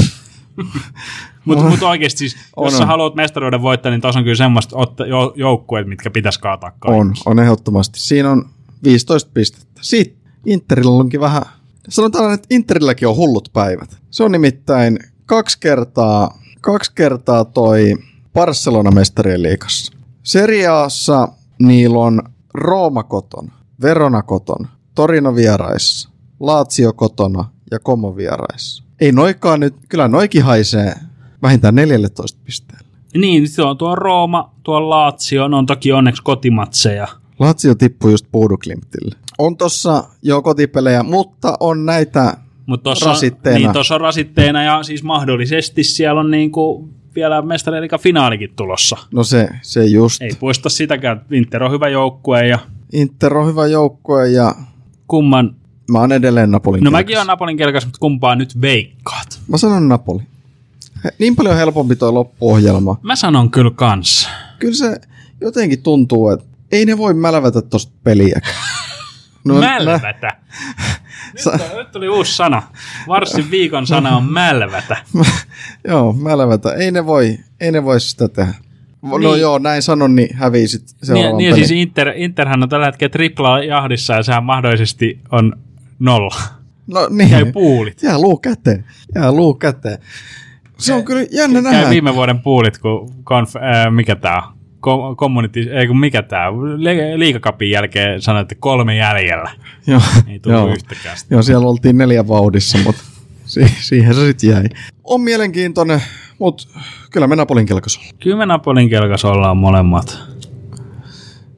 Mutta mut oikeasti siis, On, jos on. sä haluat mestaruuden voittaa, niin tuossa on kyllä semmoista otta- jo- joukkueet, mitkä pitäisi kaataa kaikki. On, on ehdottomasti. Siinä on viisitoista pistettä. Sitten Interillä onkin vähän, sanotaan, että Interilläkin on hullut päivät. Se on nimittäin kaksi kertaa, kaksi kertaa toi Barcelona mestarien liigassa. Serie A:ssa niillä on Rooma kotona, Verona kotona, Torino vieraissa, Lazio kotona ja Como vieraissa. Ei noikaan nyt, kyllä noikin haisee vähintään neljätoista pisteellä. Niin, se on tuo Rooma, tuo Lazio, ne on toki onneksi kotimatseja. Lazio tippui just Bouduklimtille. On tossa jo kotipelejä, mutta on näitä Mutta tuossa rasitteena. niin, tossa on rasitteena ja siis mahdollisesti siellä on niinku vielä mestariliigan finaalikin tulossa. No se, se just. Ei poista sitäkään. Inter on hyvä joukkue ja Inter on hyvä joukkue ja kumman... mä oon edelleen Napolin No kelkassa. mäkin olen Napolin kelkas, mutta kumpaa nyt veikkaat? Mä sanon Napoli. He, niin paljon helpompi toi loppuohjelma. Mä sanon kyllä kans. Kyllä se jotenkin tuntuu, että ei ne voi mälvätä tosta peliäkään. No, Mälvätä. Nyt, Sa- nyt tuli uusi sana. Varsin viikon sana on mälvätä. Mä, joo, mälvätä. Ei ne voi, ei ne voi sitä tehdä. No Niin. joo, näin sanon, niin hävii sit seuraavan Niin, niin pelin. siis Inter, Interhän on tällä hetkellä tripla jahdissa ja sehän mahdollisesti on nolla. No niin. Käy puulit. Jää luu käteen. Jää luu käteen. Se on kyllä jännä nähdä. Käy viime vuoden puulit, kun konf, ää, mikä tää on? Ko- Community, ei kun mikä tää on? Le- Liigacupin jälkeen sanoit, että kolme jäljellä. Joo, Ei tullut joo. yhtäkään. Joo, siellä oltiin neljän vauhdissa, mutta si- siihen se sitten jäi. On mielenkiintoinen, mutta kyllä me Napolin kelkas ollaan. Kyllä me Napolin kelkas ollaan molemmat.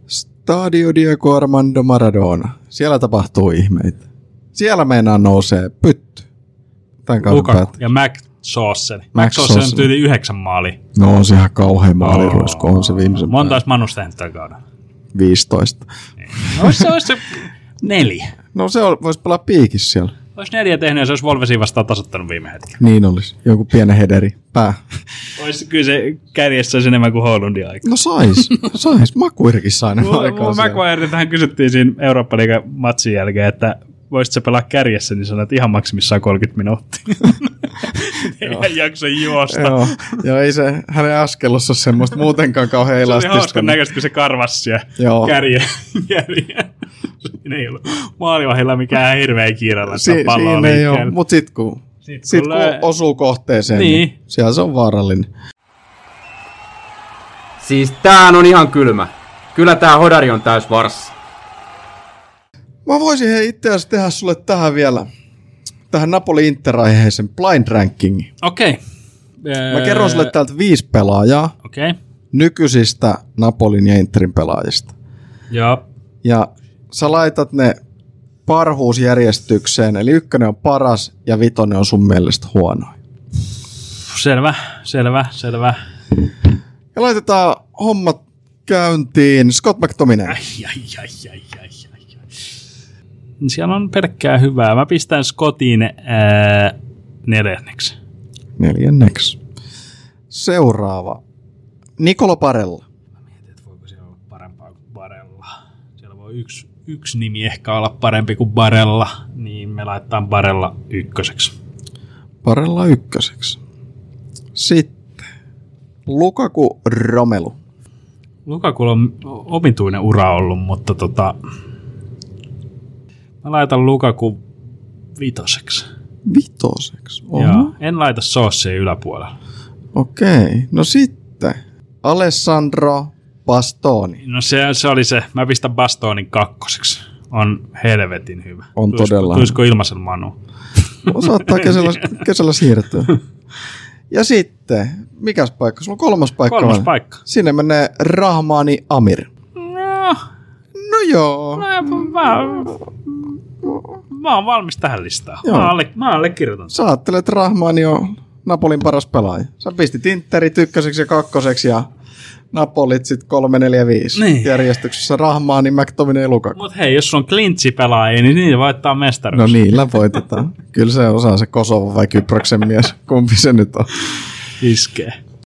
Stadio Diego Armando Maradona. Siellä tapahtuu ihmeitä. Siellä meinaa nousee pytty. Tämän kauden Lukaku päät. ja Mac Saucen. Mac Mac Saucen on Saucen. tyyli yhdeksän maali. No on se ihan kauhean maaliruisko. On se viimeisen Monta olisi Manus tehnyt tämän kauden? viisitoista. Olisi se, olisi se neljä. No se voisi pelaa piikissä siellä. Olisi neljä tehnyt ja se olisi Wolvesin vastaan tasoittanut viime hetkellä. Niin olisi. Joku pienen hederi. Pää. Olisi kyllä se kärjessä olisi enemmän kuin Holundin aika. No sais. sais. Makuirikin sai ne aikaa siellä. Maguire tähän kysyttiin siinä Eurooppa-liigan matsin jälkeen, että voisit sä pelaa kärjessä, niin sanoit ihan maksimissaan kolmekymmentä minuuttia. Ei jaksa juosta. Joo. Ja ei se hänen askelussa ole semmoista muutenkaan kauhean Se oli elastista. hauskan näköistä, kun se karvasi siellä Joo. kärjen. kärjen. Siinä ei ollut maalivahilla mikään hirveä kiirellä. Si- siinä ei ole, mutta sitten kun, Sit kun sit, kun lö- osuu kohteeseen, niin. Niin. niin siellä se on vaarallinen. Siis tää on ihan kylmä. Kyllä tää hodari on täys varssi. Mä voisin hei itse asiassa tehdä sulle tähän vielä, tähän Napoli-Inter-aiheeseen blind rankingin. Okei. Mä kerron sulle täältä viisi pelaajaa Okei. nykyisistä Napolin ja Interin pelaajista. Joo. Ja sä laitat ne parhuusjärjestykseen, eli ykkönen on paras ja vitonen on sun mielestä huono. Selvä, selvä, selvä. Ja laitetaan hommat käyntiin. Scott McTominay. Ai, ai, ai, ai, ai, ai. Siellä on pelkkää hyvää. Mä pistän Scottin ää, neljänneksi. Neljänneksi. Seuraava. Nicolo Barella. Mä mietin, että voiko siellä olla parempaa kuin Barella. Siellä voi yksi, yksi nimi ehkä olla parempi kuin Barella, niin me laitetaan Barella ykköseksi. Barella ykköseksi. Sitten. Lukaku Romelu. Lukakulla on omituinen ura ollut, mutta tota... Mä laitan Lukaku vitoseksi. Vitoseksi. Oho. Joo, en laita Saucea yläpuolella. Okei. No sitten. Alessandro Bastoni. No se, se oli se. Mä pistän Bastonin kakkoseksi. On helvetin hyvä. On Tulisiko, todella. Tulisiko ilmaisen Manu? Saattaa kesällä, kesällä siirtyä. Ja sitten, mikäs paikka? Sulla on kolmas paikka. Kolmas vai? paikka. Sinne menee Rahmani Amir. No, No joo. mä, mä, mä oon valmis tähän listaan. Joo. Mä, alle, mä allekirjoitan. Sä ajattelet, että Rahmani on Napolin paras pelaaja. Sä pistit Interit ykköseksi ja kakkoseksi ja Napolit sitten kolme, neljä, viisi. Niin. Järjestyksessä Rahmani, McTominay ja Lukaku. Mut hei, jos on klintsi-pelaajia, niin niitä voittaa mestaruus. No niillä voitetaan. Kyllä se osaa se Kosovo vai Kyproksen mies. Kumpi se nyt on? Iskee.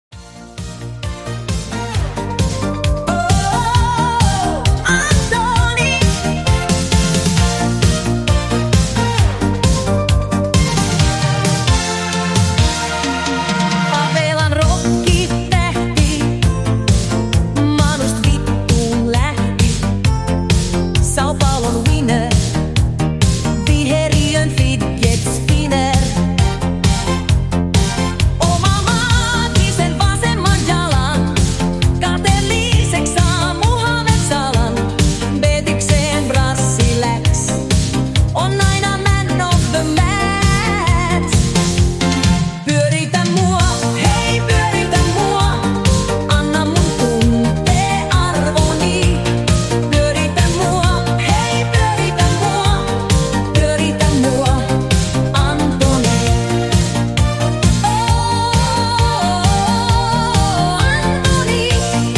Avelan rokki tähti, Manust vittuun lähti. Sao Paulon winner, viheriön fidget spinner. Oma maagisen vasemman jalan, kateelliseksi saa Muhammed Salan. Betikseen brassi läks, on aina man of the match. Pyöritä mua, hei pyöritä mua, anna mun tuntee arvoni. Pyöritä mua, hei pyöritä mua, pyöritä mua, Antoni. Oh, Antoni.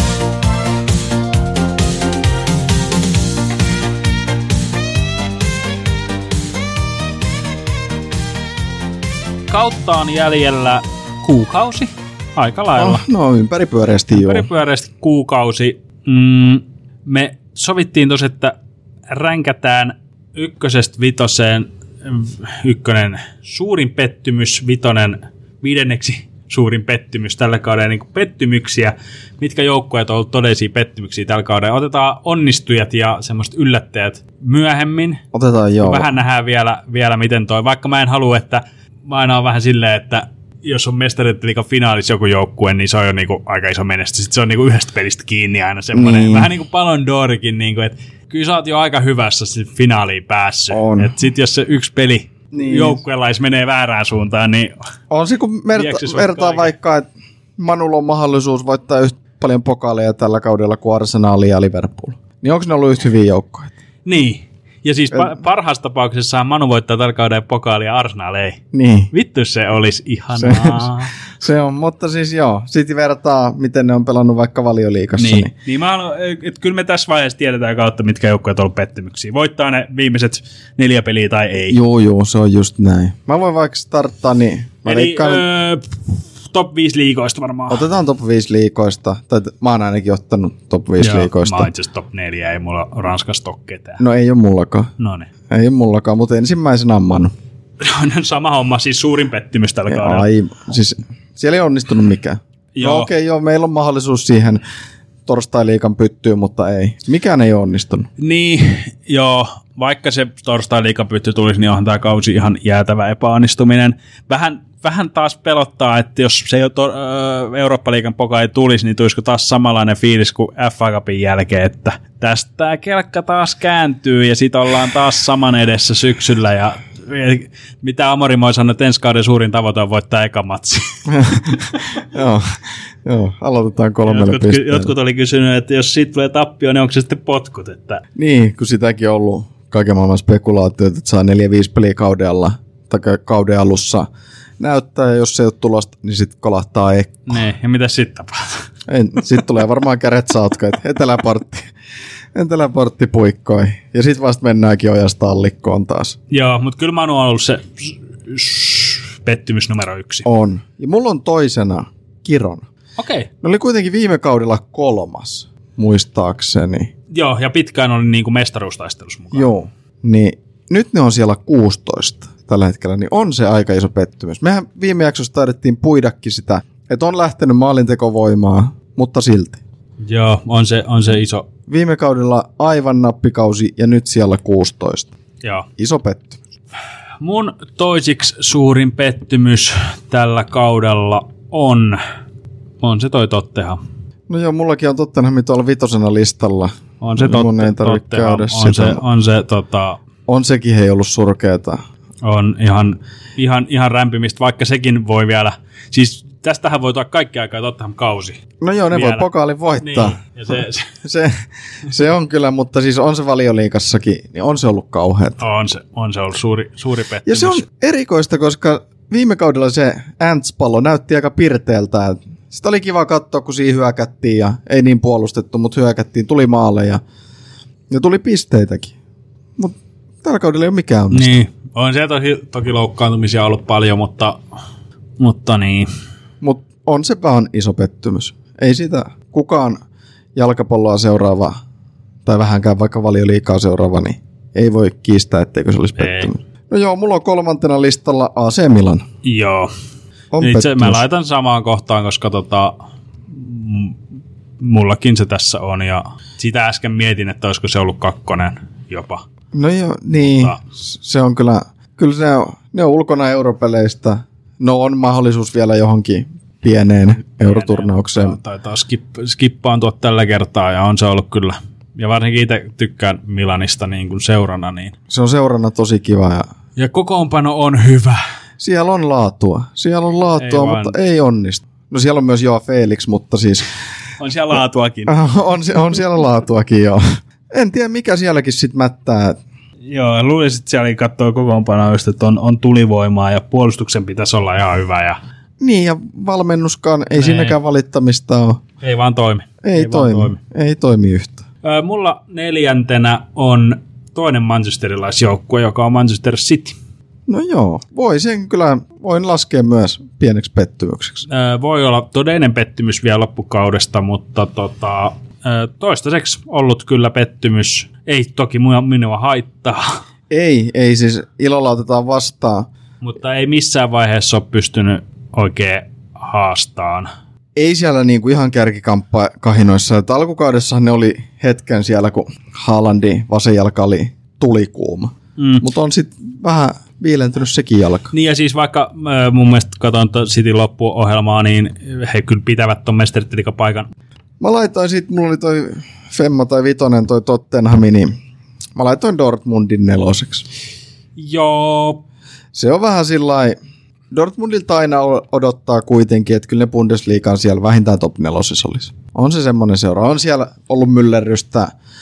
Kautta on jäljellä kuukausi. Aika lailla. Oh, no ympäripyöreästi joo. Peripyöreästi kuukausi. Mm, me sovittiin tos, että ränkätään ykkösestä vitoseen. Ykkönen suurin pettymys, vitonen viidenneksi suurin pettymys tällä kaudella. Niin kuin pettymyksiä, mitkä joukkueet on ollut todellisia pettymyksiä tällä kaudella. Otetaan onnistujat ja semmoiset yllättäjät myöhemmin. Otetaan joo. Vähän nähdään vielä, vielä miten toi. Vaikka mä en halua, että mä aina on vähän silleen, että jos on mestareiden finaalissa joku joukkue, niin se on jo niinku aika iso menestys. Sitten se on niinku yhdestä pelistä kiinni aina semmoinen. Niin. Vähän niin kuin Ballon d'Orikin, niinku, että kyllä sä oot jo aika hyvässä finaaliin päässyt. On. Että sit jos se yksi peli Niin. joukkueella menee väärään suuntaan, niin On se, kun Viekö merta, se sut vertaa kaiken? vaikka, että Manulla on mahdollisuus voittaa yhtä paljon pokaaleja tällä kaudella kuin Arsenal ja Liverpool. Niin Niin onko ne ollut yhtä hyviä joukkoja? Niin. Ja siis pa- parhaassa tapauksessa Manu voittaa tällä kauden pokaali ja Arsenal ei. Niin. Vittu se olisi ihanaa. Se, se on, mutta siis joo. Sitten vertaa, miten ne on pelannut vaikka Valioliigassa. Niin, niin. niin mä haluan, että kyllä me tässä vaiheessa tiedetään kautta, mitkä joukkueet on ollut pettymyksiä. Voittaa ne viimeiset neljä peliä tai ei. Joo, joo, se on just näin. Mä voin vaikka starttaa, niin mä Eli veikkaan, öö, top viisi liigoista varmaan. otetaan top viisi liigoista. Tai mä oon ainakin ottanut top viisi Joo, liigoista. mä oon itse top neljä, ei mulla Ranskasta ole ketään. No ei ole mullakaan. No niin. Ei ole mullakaan, mutta ensimmäisenä on Manu. Sama homma, siis suurin pettymys tällä kaudella. Ai, siis siellä ei onnistunut mikään. Joo. No okei, okay, joo, meillä on mahdollisuus siihen torstai-liigan pyttyyn, mutta ei. Mikään ei onnistunut. Niin, joo, vaikka se torstai-liigapytty tulisi, niin onhan tämä kausi ihan jäätävä epäonnistuminen. Vähän, vähän taas pelottaa, että jos se ei to, äh, Eurooppa-liigan poka ei tulisi, niin tulisiko taas samanlainen fiilis kuin F A Cupin jälkeen, että tästä tämä kelkka taas kääntyy ja sitten ollaan taas saman edessä syksyllä ja mitä Amorimo sanoi, että ensi kauden suurin tavoite on voittaa eka matsi. joo, joo, aloitetaan kolmelle Jotkut, pisteellä. jotkut oli kysynyt, että jos siitä tulee tappio, niin onko se sitten potkut? Että... Niin, kun sitäkin on ollut kaiken maailman spekulaatioita, että saa neljä viisi peliä kaudella, tai kauden alussa näyttää, ja jos se ei ole tulosta, niin sitten kolahtaa ekko. Niin, ja mitä sitten tapahtuu? Sitten tulee varmaan kädet saatko, että eteläportti, eteläportti puikkoi. Ja sitten vasta mennäänkin ojasta allikkoon taas. Joo, mutta kyllä Manu on ollut se pettymys numero yksi. On. Ja mulla on toisena Kirona. Okei. Okay. Ne oli kuitenkin viime kaudella kolmas, muistaakseni. Joo, ja pitkään oli niinku mestaruustaistelussa mukaan. Joo. Niin nyt ne on siellä kuusitoista tällä hetkellä, niin on se aika iso pettymys. Mehän viime jaksossa taidettiin puidakin sitä, että on lähtenyt maalintekovoimaa, mutta silti. Joo, on se, on se iso. Viime kaudella aivan nappikausi ja nyt siellä kuusitoista. Joo. Iso pettymys. Mun toisiksi suurin pettymys tällä kaudella on, on se toi Tottenham. No joo, mullakin on Tottenham tuolla vitosena listalla. On se Mun totte, ei tarvitse Tottenham, käydä on sitä. se, on se tota, On sekin hei ollut surkeeta. on ihan, ihan, ihan rämpimistä, vaikka sekin voi vielä, siis tästähän voi tulla kaikki aikaa Tottenham kausi. No joo, ne Vielä. voi pokaalin voittaa. Niin, ja se, se Se, se on kyllä, mutta siis on se Valioliigassakin, niin on se ollut kauheata. on, se, on se ollut suuri, suuri pettymys. Ja se on erikoista, koska viime kaudella se Ants-pallo näytti aika pirteältä. Sitä oli kiva katsoa, kun siinä hyökättiin ja ei niin puolustettu, mutta hyökättiin, tuli maaleja ja tuli pisteitäkin. Mutta tällä kaudella ei ole mikään onnistunut. Niin, on siellä toki, toki loukkaantumisia ollut paljon, mutta, mutta niin. Mutta on se vaan iso pettymys. Ei sitä kukaan jalkapalloa seuraava, tai vähänkään vaikka Valioliigaa seuraava, niin ei voi kiistää, etteikö se olisi pettymys. Ei. No joo, mulla on kolmantena listalla A C Milan. Joo. On Itse pettymys. mä laitan samaan kohtaan, koska tota, m- mullakin se tässä on. Ja sitä äsken mietin, että olisiko se ollut kakkonen jopa. No joo, niin. Mutta- Se on kyllä, kyllä se on, ne on ulkona europeleistä. No on mahdollisuus vielä johonkin pieneen euroturnaukseen. Taitaa skip, skippaantua tällä kertaa ja on se ollut kyllä. Ja varsinkin itse tykkään Milanista niin kuin seurana. Niin. Se on seurana tosi kiva ja Ja kokoonpano on hyvä. siellä on laatua. Siellä on laatua, Ei vaan. mutta ei onnistu. No siellä on myös Joa Felix, mutta siis On siellä laatuakin. on, se- on siellä laatuakin joo. En tiedä mikä sielläkin sit mättää. Joo, luulisin, että siellä katsoo kokoonpanoa just, että on, on tulivoimaa ja puolustuksen pitäisi olla ihan hyvä. Ja Niin ja valmennuskaan, ei Nee. siinäkään valittamista ole. ei vaan toimi. Ei, Ei vaan toimi. toimi. Ei toimi yhtään. Ö, mulla neljäntenä on toinen manchesterilaisjoukkue, joka on Manchester City. No joo, voi sen kyllä, voin laskea myös pieneksi pettymykseksi. Ö, voi olla todellinen pettymys vielä loppukaudesta, mutta tota, ö, toistaiseksi ollut kyllä pettymys. Ei toki minua, minua haittaa, Ei, ei siis ilolla otetaan vastaan. mutta ei missään vaiheessa ole pystynyt oikein haastaan. Ei siellä niinku ihan kärkikamppaa kahinoissa. Että alkukaudessahan ne oli hetken siellä, kun Haalandin vasen jalka oli tulikuuma. Mm. Mutta on sitten vähän viilentynyt sekin jalka. Niin ja siis vaikka äh, mun mielestä katson Cityn loppuohjelmaa, niin he kyllä pitävät ton mestarittelikapaikan. Mä laitoin sit, mulla oli toi Femma tai Vitonen toi Tottenham, niin mä laitoin Dortmundin neloseksi. Joo, Se on vähän sillai, Dortmundilta aina odottaa kuitenkin, että kyllä ne Bundesliigan siellä vähintään top nelosessa olisi. On se semmoinen seura. On siellä ollut myllerrystä,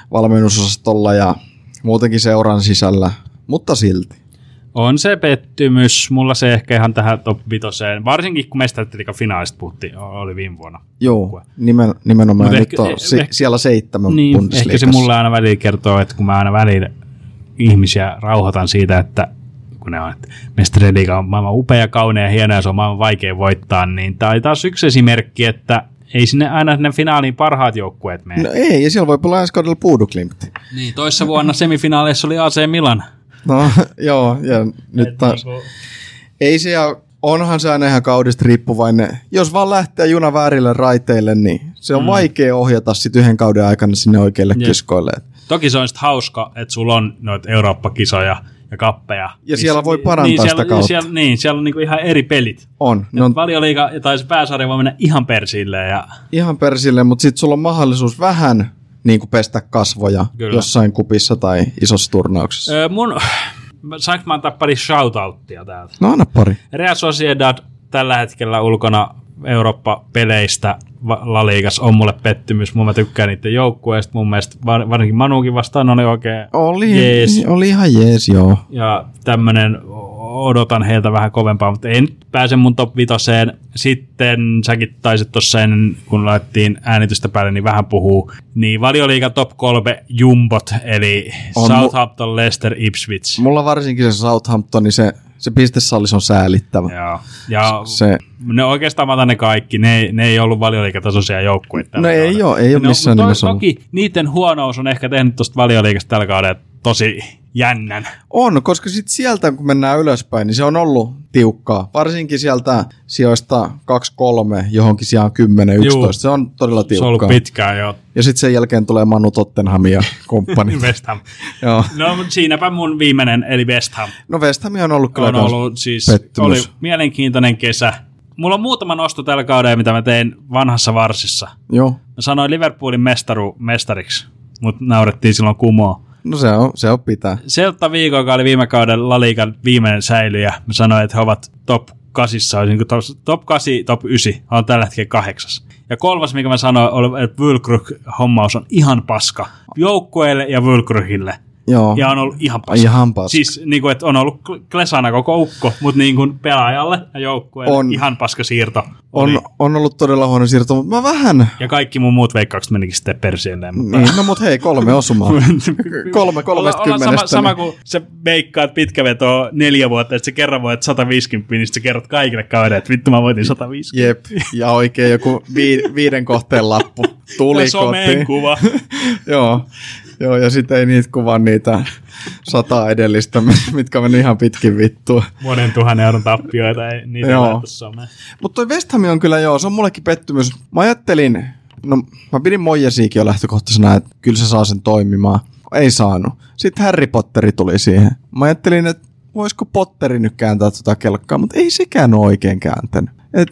valmennusosastolla ja muutenkin seuran sisällä, mutta silti. On se pettymys. Mulla se ehkä ihan tähän top vitoseen, varsinkin kun Mestariliigan finaalista puhuttiin, oli viime vuonna. Joo, nimen, nimenomaan. Nyt ehkä, on si- ehkä, siellä seitsemän niin, Bundesliigassa. ehkä se mulle aina välillä kertoo, että kun mä aina välillä ihmisiä rauhoitan siitä, että kun ne on, että Mestariliiga on maailman upea, kaunea ja hieno ja se on maailman vaikea voittaa, niin tämä oli taas yksi esimerkki, että ei sinne aina sinne finaaliin parhaat joukkueet mene. No ei, ja siellä voi olla ensi kaudella Puuduklimpti. Niin, toissa vuonna semifinaaleissa oli A C Milan. No joo, ja nyt Et taas. niinku- Ei se, ja onhan se aina ihan kaudesta riippuvainen. Jos vaan lähtee juna väärille raiteille, niin se on mm. vaikea ohjata sit yhden kauden aikana sinne oikeille Jep. kiskoille. Toki se on sitten hauska, että sulla on noita Eurooppa-kisoja ja kappeja. Ja siellä voi parantaa niin, sitä siellä, kautta. Siellä, niin, siellä on niinku ihan eri pelit. On. Ne on Valioliiga tai se pääsarja voi mennä ihan persilleen. Ja ihan persille, mutta sitten sulla on mahdollisuus vähän niin kuin pestä kasvoja Kyllä. jossain kupissa tai isossa turnauksessa. öö, mun, saanko mä antaa pari shoutouttia täältä? No anna pari. Real Sociedad tällä hetkellä ulkona Eurooppa-peleistä La Ligassa on mulle pettymys. Mun mä tykkään niiden joukkueista. Mun mielestä var, varsinkin Manukin vastaan oli oikein Oli, jees. oli ihan jees, joo. Ja tämmönen odotan heiltä vähän kovempaa, mutta ei nyt pääse mun top vitoseen. Sitten säkin taisit tossa ennen, kun laitettiin äänitystä päälle, niin vähän puhuu. Niin Valioliigan top kolme jumbot, eli On Southampton, mu- Leicester, Ipswich. Mulla varsinkin se Southampton, niin se, se pistesallis on säälittävä. Joo. Ja Se, ne oikeastaan mä otan ne kaikki. Ne, ne ei ollut Valioliigatasoisia joukkueita. no ei ole, ei ole missään to, nimessä ollut. Toki niiden huonous on ehkä tehnyt tuosta Valioliigasta tällä kaudella tosi jännän. On, koska sitten sieltä, kun mennään ylöspäin, niin se on ollut tiukkaa. Varsinkin sieltä sijoista kaksi kolme johonkin sijaan kymmenen yksitoista. Se on todella Se on tiukkaa. ollut pitkään jo. Ja sitten sen jälkeen tulee Manu Tottenham ja komppani. West Ham. Joo. No, mutta siinäpä mun viimeinen, eli West Ham. No West Ham on ollut kyllä On kans ollut siis, pettymys. oli mielenkiintoinen kesä. Mulla on muutama nosto tällä kaudella, mitä mä tein vanhassa varsissa. Joo. Mä sanoin Liverpoolin mestaru, mestariksi, mutta naurettiin silloin kumoon. No se on, se on pitää. Celta Vigo, joka oli viime kauden La Ligan viimeinen säilyjä, mä sanoin, että he ovat top kasissa, olisi niin top, top kahdeksan, top yhdeksän, on tällä hetkellä kahdeksas. Ja kolmas, mikä mä sanoin, oli, että Wulkrug-hommaus on ihan paska joukkueelle ja Wulkrugille. Joo. Ja on ollut ihan paska. Ihan paska. Siis niin kuin, että on ollut klesana koko ukko, mutta niin kuin pelaajalle ja joukkueelle On. ihan paska siirto. On, oli. on ollut todella huono siirto, mutta mä vähän... Ja kaikki mun muut veikkaukset menikin sitten persielleen. Mutta... Niin, no mut hei, kolme osumaa. kolme kolmesta Olla, olla sama, kymmenestä. sama kuin sä veikkaat pitkä veto neljä vuotta, että sä kerran voit sata viisikymmentä, niin sä kerrot kaikille kavereille, että vittu mä voitin sata viisikymmentä. Jep, ja oikein joku vi, viiden kohteen lappu tuli Ja someen kotiin. kuva. Joo, joo, ja sitten ei niitä kuva niitä sata edellistä, mitkä meni ihan pitkin vittua. Monen tuhannen euron tappioita, ei niitä Joo. laittu someen. Mutta toi West Ham on kyllä joo, se on mullekin pettymys. Mä ajattelin, no mä pidin Moyesiakin jo lähtökohtaisena, että kyllä se saa sen toimimaan. Ei saanut. Sitten Harry Potteri tuli siihen. Mä ajattelin, että voisiko Potteri nyt kääntää tota kelkkaa, mutta ei sekään ole oikein kääntänyt. Et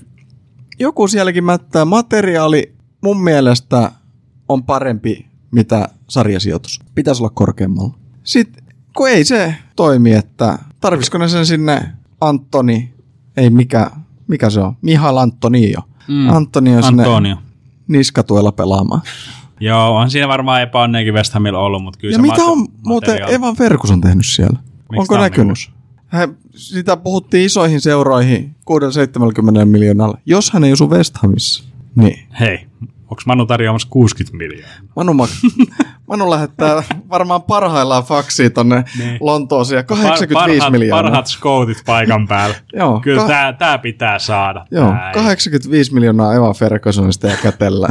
joku sielläkin mättää. Materiaali mun mielestä on parempi, mitä sarjasijoitus. Pitäisi olla korkeammalla. Sitten kun ei se toimi, että tarvisiko ne sen sinne Antoni, ei mikä, mikä se on, Mihal Antonio. Mm. Antonio sinne Antonio. niskatuella pelaamaan. Joo, on siinä varmaan epäonneenkin West Hamilla ollut, mutta kyllä Ja se mitä mat- on muuten materiaali- Evan Ferguson tehnyt siellä? Miksi Onko näkynyt? tammikuussa? Hän, sitä puhuttiin isoihin seuroihin kuusi seitsemänkymmentä miljoonalla. Jos hän ei osu West Hamissa, niin Hei, onko Manu tarjoamassa kuusikymmentä miljoonaa? Manu, mak- Manu lähettää varmaan parhaillaan faksia tonne Niin. Lontooseen ja kahdeksankymmentäviisi parhaat, miljoonaa. Parhaat scoutit paikan päällä. Joo, Kyllä ka- tää, tää pitää saada. Joo, Tää ei- kahdeksankymmentäviisi miljoonaa Evan Fergusonista ja kätellään.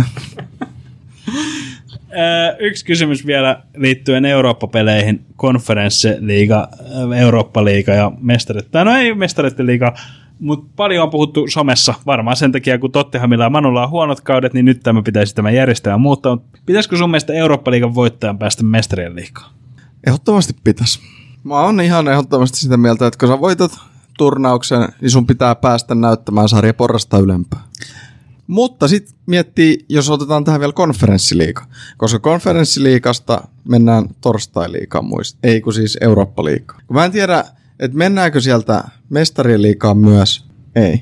Ö, Yksi kysymys vielä liittyen Eurooppa-peleihin, konferenssiliiga, Eurooppa-liiga ja mestarit. Tai no ei mestaritliiga, mutta paljon on puhuttu somessa varmaan sen takia, kun Tottenhamilla ja Manulla on huonot kaudet, niin nyt tämä pitäisi tämä järjestelmä muuttaa. Mutta pitäisikö sun mielestä Eurooppa-liigan voittajan päästä mestarien liigaan? Ehdottomasti pitäisi. Mä oon ihan ehdottomasti sitä mieltä, että kun sä voitat turnauksen, niin sun pitää päästä näyttämään sarja porrasta ylempää. Mutta sitten miettii, jos otetaan tähän vielä konferenssiliiga, koska konferenssiliigasta mennään torstai-liigaan muista, ei kun siis Eurooppa-liigaan. Kun mä en tiedä, että mennäänkö sieltä mestarien liigaan myös, ei.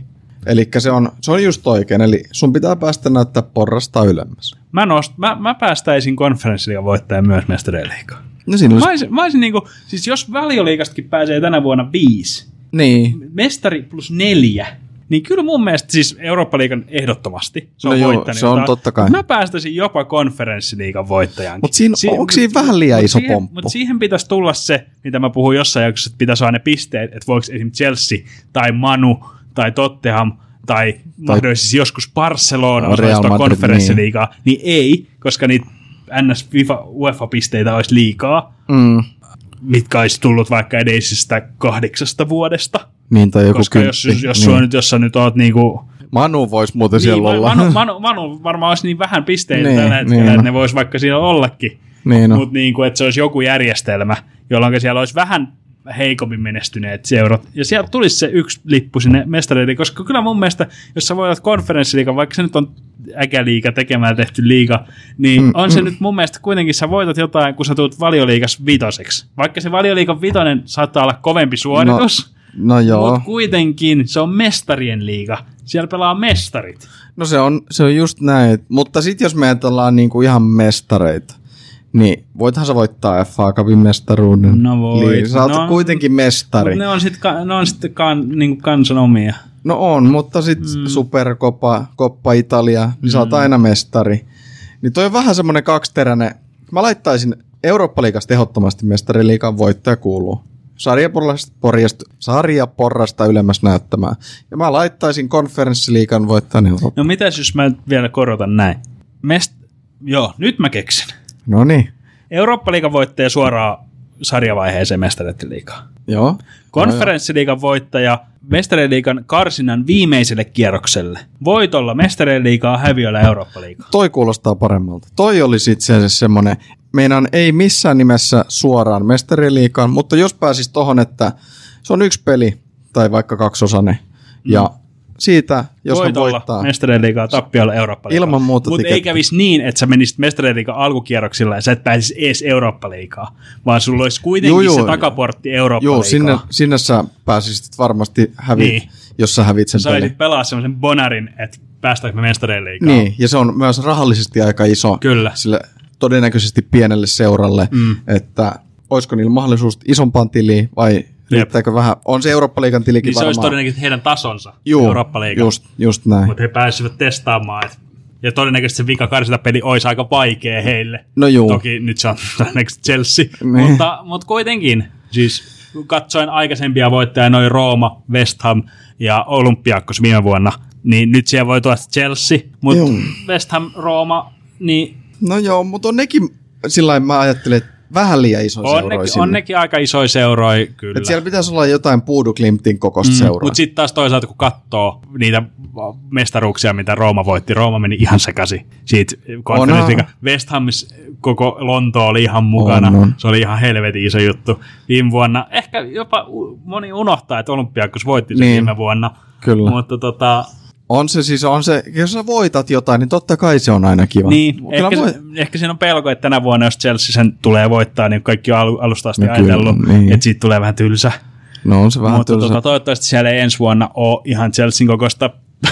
Eli se on, se on just oikein, eli sun pitää päästä näyttää porrasta ylemmäs. Mä, nost, mä, mä päästäisin konferenssiliigan voittajan myös mestareiliigaan. No siinä olisi... Mä olisin, mä olisin niinku, siis jos Valioliigastakin pääsee tänä vuonna viisi, Niin. mestari plus neljä, niin kyllä mun mielestä siis Eurooppa-liigan ehdottomasti se on No joo, voittanut. se on totta kai. Mä päästäisin jopa konferenssiliigan voittajankin. Mutta siinä, Si- onko siinä vähän liian mut iso siihen, pomppu? Mutta siihen pitäisi tulla se, mitä mä puhuin jossain jaksossa, että pitäisi saada ne pisteet, että voiko esimerkiksi Chelsea tai Manu tai Tottenham tai, tai mahdollisesti joskus Barcelona osallistua konferenssiliigaa, niin. niin ei, koska niitä N S FIFA UEFA-pisteitä olisi liikaa, Mm. mitkä olisi tullut vaikka edellisestä kahdeksasta vuodesta. Niin, tai joku Koska jos, jos, jos, niin. nyt, jos sä nyt oot niinku... Manu voisi muuten niin, siellä olla. Manu, Manu, Manu varmaan olisi niin vähän pisteitä niin, tällä hetkellä, niin että no. ne vois vaikka siellä ollakin. Niin no. Mutta niinku, että se olisi joku järjestelmä, jolloin siellä olisi vähän heikommin menestyneet seurat. Ja sieltä tulisi se yksi lippu sinne mestareille, koska kyllä mun mielestä, jos sä voitat konferenssiliigan, vaikka se nyt on äkäliiga tekemään tehty liiga, niin mm, on se mm. nyt mun mielestä kuitenkin, sä voitat jotain, kun sä tulet Valioliigas vitoseksi. Vaikka se Valioliigan vitonen saattaa olla kovempi suoritus, no, no joo. mutta kuitenkin se on mestarien liiga. Siellä pelaa mestarit. No se on, se on just näin. Mutta sitten jos me ajatellaan niinku ihan mestareita, niin voithan sä voittaa F A Cupin mestaruuden. No voit. Niin, sä oot no, kuitenkin mestari. Ne on sitten ne on sit kan, niinku kansan omia. No on, mutta sitten mm. Supercopa, Coppa Italia, niin mm. sä oot aina mestari. Niin toi on vähän semmoinen kaksiteräinen. Mä laittaisin Eurooppa-liigasta ehdottomasti mestariliigan voittaja kuuluu. Sarjaporrasta, sarjaporrasta ylemmäs näyttämään. Ja mä laittaisin konferenssiliigan voittajan Eurooppa. No mitäs jos mä vielä korotan näin? Mest... Joo, nyt mä keksin. No niin. Eurooppa-liigan voittaja suoraan sarjavaiheeseen mestariliigaan. Joo. Konferenssiliigan voittaja mestariliigan karsinnan viimeiselle kierrokselle. Voitolla mestariliigaa, häviöllä Eurooppa-liigaa. Toi kuulostaa paremmalta. Toi olisi itse asiassa semmoinen, meinaan ei missään nimessä suoraan mestariliigaan, mutta jos pääsis tohon, että se on yksi peli tai vaikka kaksosainen mm. ja siitä, jos voitolla hän voittaa mestariliigaa, tappiolla Eurooppa-liigaa. Ilman muuta Mutta ei kävisi niin, että sä menisit mestariliigan alkukierroksilla ja sä et pääsisi edes Eurooppa-liigaa, vaan sulla olisi kuitenkin joo, se joo. takaportti Eurooppa-liigaa. Joo, sinne, sinne sä pääsisit varmasti hävit, niin. jos sä hävit sen sä pelin. Saisit pelaa semmoisen bonarin, että päästäänkö me mestariliigaan. Niin, ja se on myös rahallisesti aika iso. Kyllä. Sille todennäköisesti pienelle seuralle, mm. että olisiko niillä mahdollisuus isompaan tiliin vai riittääkö vähän? On se Eurooppa-liigan tilikin niin varmaan. Se olisi todennäköisesti heidän tasonsa Juu, Eurooppa-liigaan. Just, just näin. Mutta he pääsivät testaamaan. Et, ja todennäköisesti se vika karsintapeli olisi aika vaikea heille. No juu. Toki nyt se on todennäköisesti Chelsea. Niin. Mutta, mutta kuitenkin, siis katsoin aikaisempia voittajia, noin Rooma, West Ham ja Olympiakos viime vuonna, niin nyt siellä voi tuoda Chelsea, mutta juu. West Ham, Rooma, niin... No joo, mutta on nekin, sillä mä ajattelin, että vähän liian isoja on seuroja ne, sinne. On nekin aika isoja seuroja, kyllä. Et siellä pitäisi olla jotain Puudu Klimtin kokoista mm, seuraa. Mutta sitten taas toisaalta, kun katsoo niitä mestaruuksia, mitä Rooma voitti, Rooma meni ihan sekaisin siitä konferenssiliigan. West Hamis koko Lonto oli ihan mukana. On, on. Se oli ihan helvetin iso juttu viime vuonna. Ehkä jopa moni unohtaa, että Olympiakos voitti sen niin, viime vuonna. Kyllä. Mutta tota... On se siis, on se, jos sä voitat jotain, niin totta kai se on aina kiva. Niin, ehkä, voi... se, ehkä siinä on pelko, että tänä vuonna, jos Chelsea sen tulee voittaa, niin kaikki on alusta asti no, ajatellut, niin. Että siitä tulee vähän tylsä. No on se vähän Mutta tylsä. Tota, toivottavasti siellä ei ensi vuonna ole ihan Chelsean kokoista,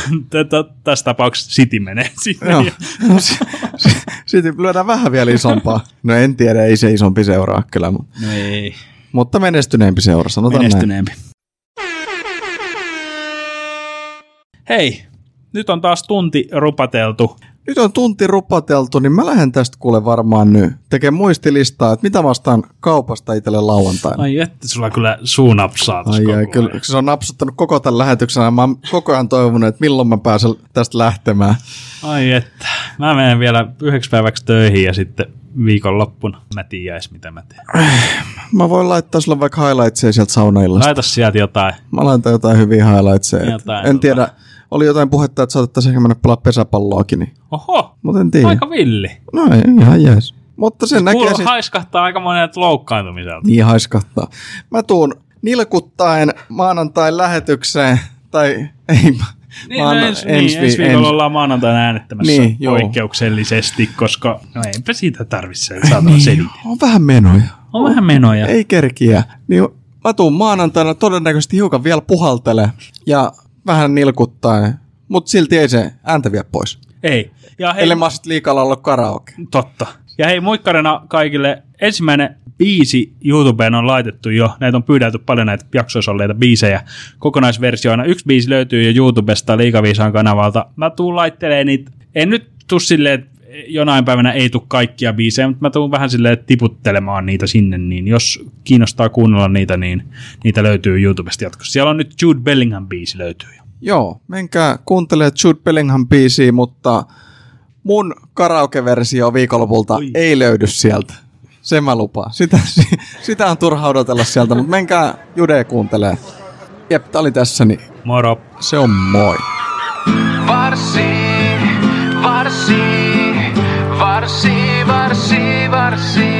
tässä tapauksessa City menee sinne. Joo, no, City lyödään vähän vielä isompaa. No en tiedä, ei se isompi seuraa kyllä. Mutta, no ei. Mutta menestyneempi seura, sanotaan menestyneempi. Näin. Hei, nyt on taas tunti rupateltu. Nyt on tunti rupateltu, niin mä lähden tästä kuule varmaan nyt tekemään muistilistaa, että mitä vastaan kaupasta itselle lauantaina. Ai että sulla kyllä suu napsaa ai, ai, kyllä, se on napsuttanut koko tämän lähetyksen, ja mä oon koko ajan toivonut, että milloin mä pääsen tästä lähtemään. Ai että, mä menen vielä yhdeksi päiväksi töihin ja sitten viikonloppuna mä tiedän edes mitä mä teen. Mä voin laittaa sulle vaikka highlightseja sieltä saunaillasta. Laita sieltä jotain. Mä laitan jotain hyviä highlightseja. Jotain, en tiedä, oli jotain puhetta, että saatettaisiin ehkä mennä pelaa pesäpalloakin. Niin. Oho, mut en tiedä. Aika villi. No ei, ihan jees. Mutta sen näkee siis... haiskahtaa aika monet loukkaantumiselta. Niin haiskahtaa. Mä tuun nilkuttaen maanantain lähetykseen, tai ei Niin, Maana, no ensi, ensi, niin, ensi viikolla ens... ollaan maanantaina äänettämässä niin, poikkeuksellisesti, koska no eipä siitä tarvitse saatava selitellä. On vähän menoja. On, on vähän menoja. Ei kerkiä. Niin mä tuun maanantaina todennäköisesti hiukan vielä puhaltele. Ja vähän nilkuttaa, mutta silti ei se ääntä vie pois. Ei. Ja hei, Ellei mä sit liikalla ollut karaoke. totta. Ja hei, moikkarina kaikille. Ensimmäinen biisi YouTubeen on laitettu jo. Näitä on pyydetty paljon näitä jaksoissa olleita biisejä kokonaisversioina. Yksi biisi löytyy jo YouTubesta Liikaviisaan kanavalta. Mä tuun laittelemaan niitä. En nyt tuu silleen, että jonain päivänä ei tule kaikkia biisejä, mutta mä tuun vähän silleen tiputtelemaan niitä sinne. Niin jos kiinnostaa kuunnella niitä, niin niitä löytyy YouTubesta jatkossa. Siellä on nyt Jude Bellingham biisi löytyy jo. Joo, menkää kuuntelemaan Jude Bellingham biisiä, mutta mun karaoke-versio viikonlopulta Oi. ei löydy sieltä. Sen mä lupaan. Sitä, sitä on turha odotella sieltä, mutta menkää Judea kuuntelemaan. Jep, tää oli tässä, niin Moro. se on moi. Varsi, varsi, varsi, varsi, varsi.